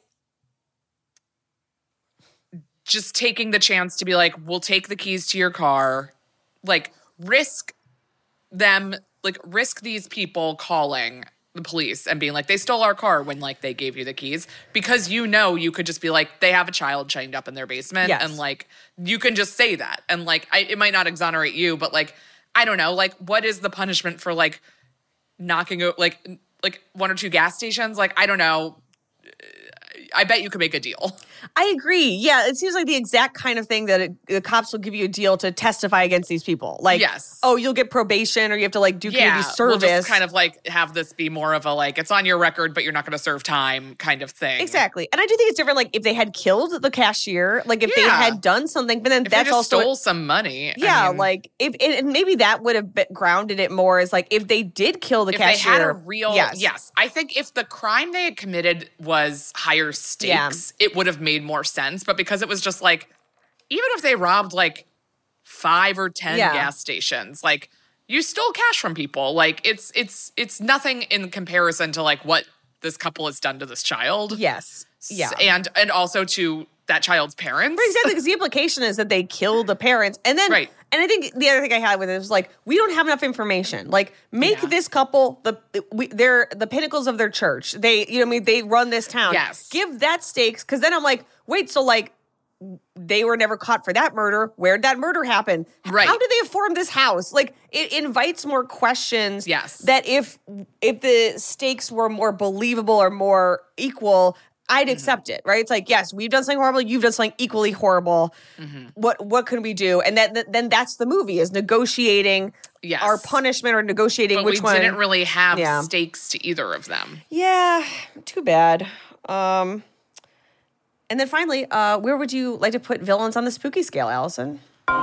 just taking the chance to be like, we'll take the keys to your car. Like, risk them... Like, risk these people calling the police and being like, they stole our car when, like, they gave you the keys. Because you know you could just be like, they have a child chained up in their basement. Yes. And, like, you can just say that. And, like, I, it might not exonerate you, but, like, I don't know. Like, what is the punishment for, like, knocking out, like, like one or two gas stations? Like, I don't know. I bet you could make a deal. I agree. Yeah, it seems like the exact kind of thing that it, the cops will give you a deal to testify against these people. Like, yes. oh, you'll get probation or you have to, like, do yeah, community service. We'll just kind of, like, have this be more of a, like, it's on your record, but you're not going to serve time kind of thing. Exactly. And I do think it's different, like, if they had killed the cashier, like, if yeah. they had done something, but then if that's they just also... stole some money. Yeah, I mean, like, if and maybe that would have been grounded it more as, like, if they did kill the if cashier. they had a real... Yes. yes. I think if the crime they had committed was higher stakes, yeah. it would have made more sense. But because it was just, like, even if they robbed, like, five or ten yeah. gas stations, like, you stole cash from people. Like, it's it's it's nothing in comparison to, like, what this couple has done to this child. Yes. Yeah. And, and also to that child's parents. Right, exactly, because the implication is that they killed the parents. And then, right. and I think the other thing I had with it was, like, we don't have enough information. Like, make yeah. this couple, the we, they're the pinnacles of their church. They, you know what I mean? They run this town. Yes. Give that stakes, because then I'm like, wait, so, like, they were never caught for that murder. Where'd that murder happen? Right. How did they form this house? Like, it invites more questions. Yes. That if if the stakes were more believable or more equal, I'd mm-hmm. accept it, right? It's like, yes, we've done something horrible. You've done something equally horrible. Mm-hmm. What what can we do? And that, that then that's the movie, is negotiating yes. our punishment or negotiating but which we one. We didn't really have yeah. stakes to either of them. Yeah, too bad. Um, and then finally, uh, where would you like to put Villains on the spooky scale, Allison?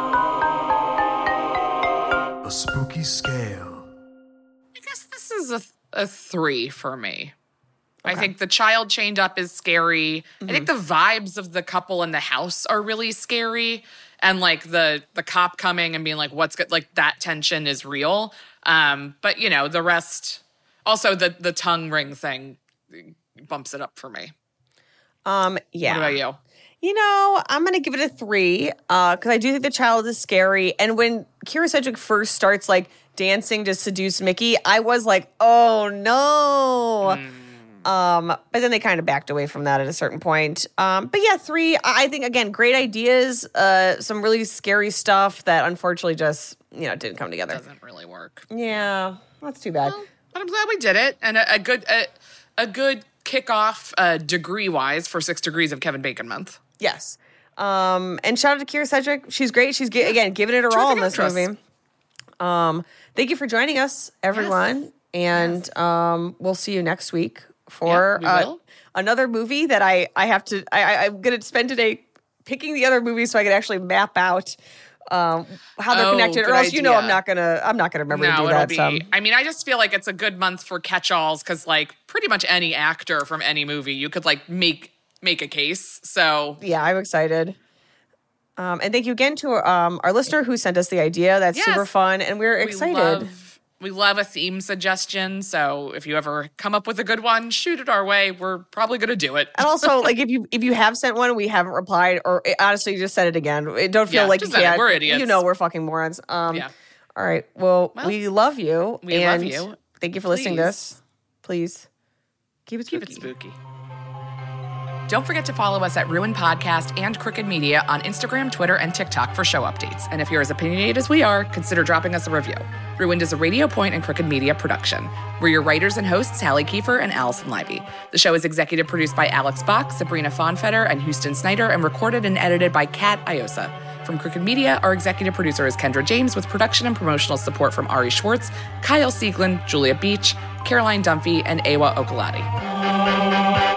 A spooky scale. I guess this is a, a three for me. Okay. I think the child chained up is scary. Mm-hmm. I think the vibes of the couple in the house are really scary. And, like, the the cop coming and being like, what's good? Like, that tension is real. Um, but, you know, the rest, also the, the tongue ring thing bumps it up for me. Um, yeah. What about you? You know, I'm going to give it a three because uh, I do think the child is scary. And when Kyra Sedgwick first starts, like, dancing to seduce Mickey, I was like, oh, no. Mm. Um, but then they kind of backed away from that at a certain point. Um, but yeah, three, I think, again, great ideas, uh, some really scary stuff that unfortunately just, you know, didn't come together. Doesn't really work. Yeah, that's too bad. Well, but I'm glad we did it. And a, a good a, a good kickoff uh, degree-wise for Six Degrees of Kevin Bacon Month. Yes. Um, and shout out to Kyra Sedgwick. She's great. She's, yeah. again, giving it her all in this actress. movie. Um, thank you for joining us, everyone. Yes. And yes. Um, we'll see you next week for yeah, uh, another movie that I, I have to, I, I'm going to spend today picking the other movies so I can actually map out um, how they're oh, connected, or else idea. you know I'm not going to, I'm not going to remember no, to do it'll that. Be, so. I mean, I just feel like it's a good month for catch-alls because, like, pretty much any actor from any movie, you could, like, make make a case. So yeah, I'm excited. Um, and thank you again to um, our listener who sent us the idea. That's yes. super fun, and we're excited. We love, we love a theme suggestion, so if you ever come up with a good one, shoot it our way. We're probably going to do it. And also, like, if you if you have sent one and we haven't replied, or honestly, just send it again. Don't feel yeah, like you can't. We're idiots. You know we're fucking morons. Um, yeah. All right. Well, well, we love you. We and love you. Thank you for Please. listening to this. Please keep it spooky. Keep it spooky. Don't forget to follow us at Ruin Podcast and Crooked Media on Instagram, Twitter, and TikTok for show updates. And if you're as opinionated as we are, consider dropping us a review. Ruined is a Radio Point and Crooked Media production. We're your writers and hosts, Hallie Kiefer and Allison Livey. The show is executive produced by Alex Bach, Sabrina Fonfetter, and Houston Snyder, and recorded and edited by Kat Iosa. From Crooked Media, our executive producer is Kendra James, with production and promotional support from Ari Schwartz, Kyle Sieglin, Julia Beach, Caroline Dunphy, and Ewa Okolati.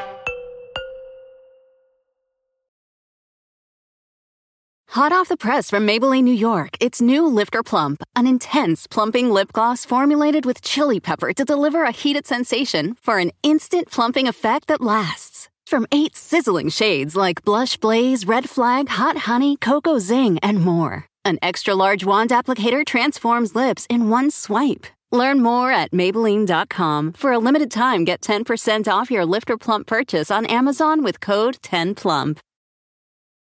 Hot off the press from Maybelline, New York, it's new Lifter Plump, an intense plumping lip gloss formulated with chili pepper to deliver a heated sensation for an instant plumping effect that lasts. From eight sizzling shades like Blush Blaze, Red Flag, Hot Honey, Cocoa Zing, and more. An extra-large wand applicator transforms lips in one swipe. Learn more at Maybelline dot com. For a limited time, get ten percent off your Lifter Plump purchase on Amazon with code ten plump.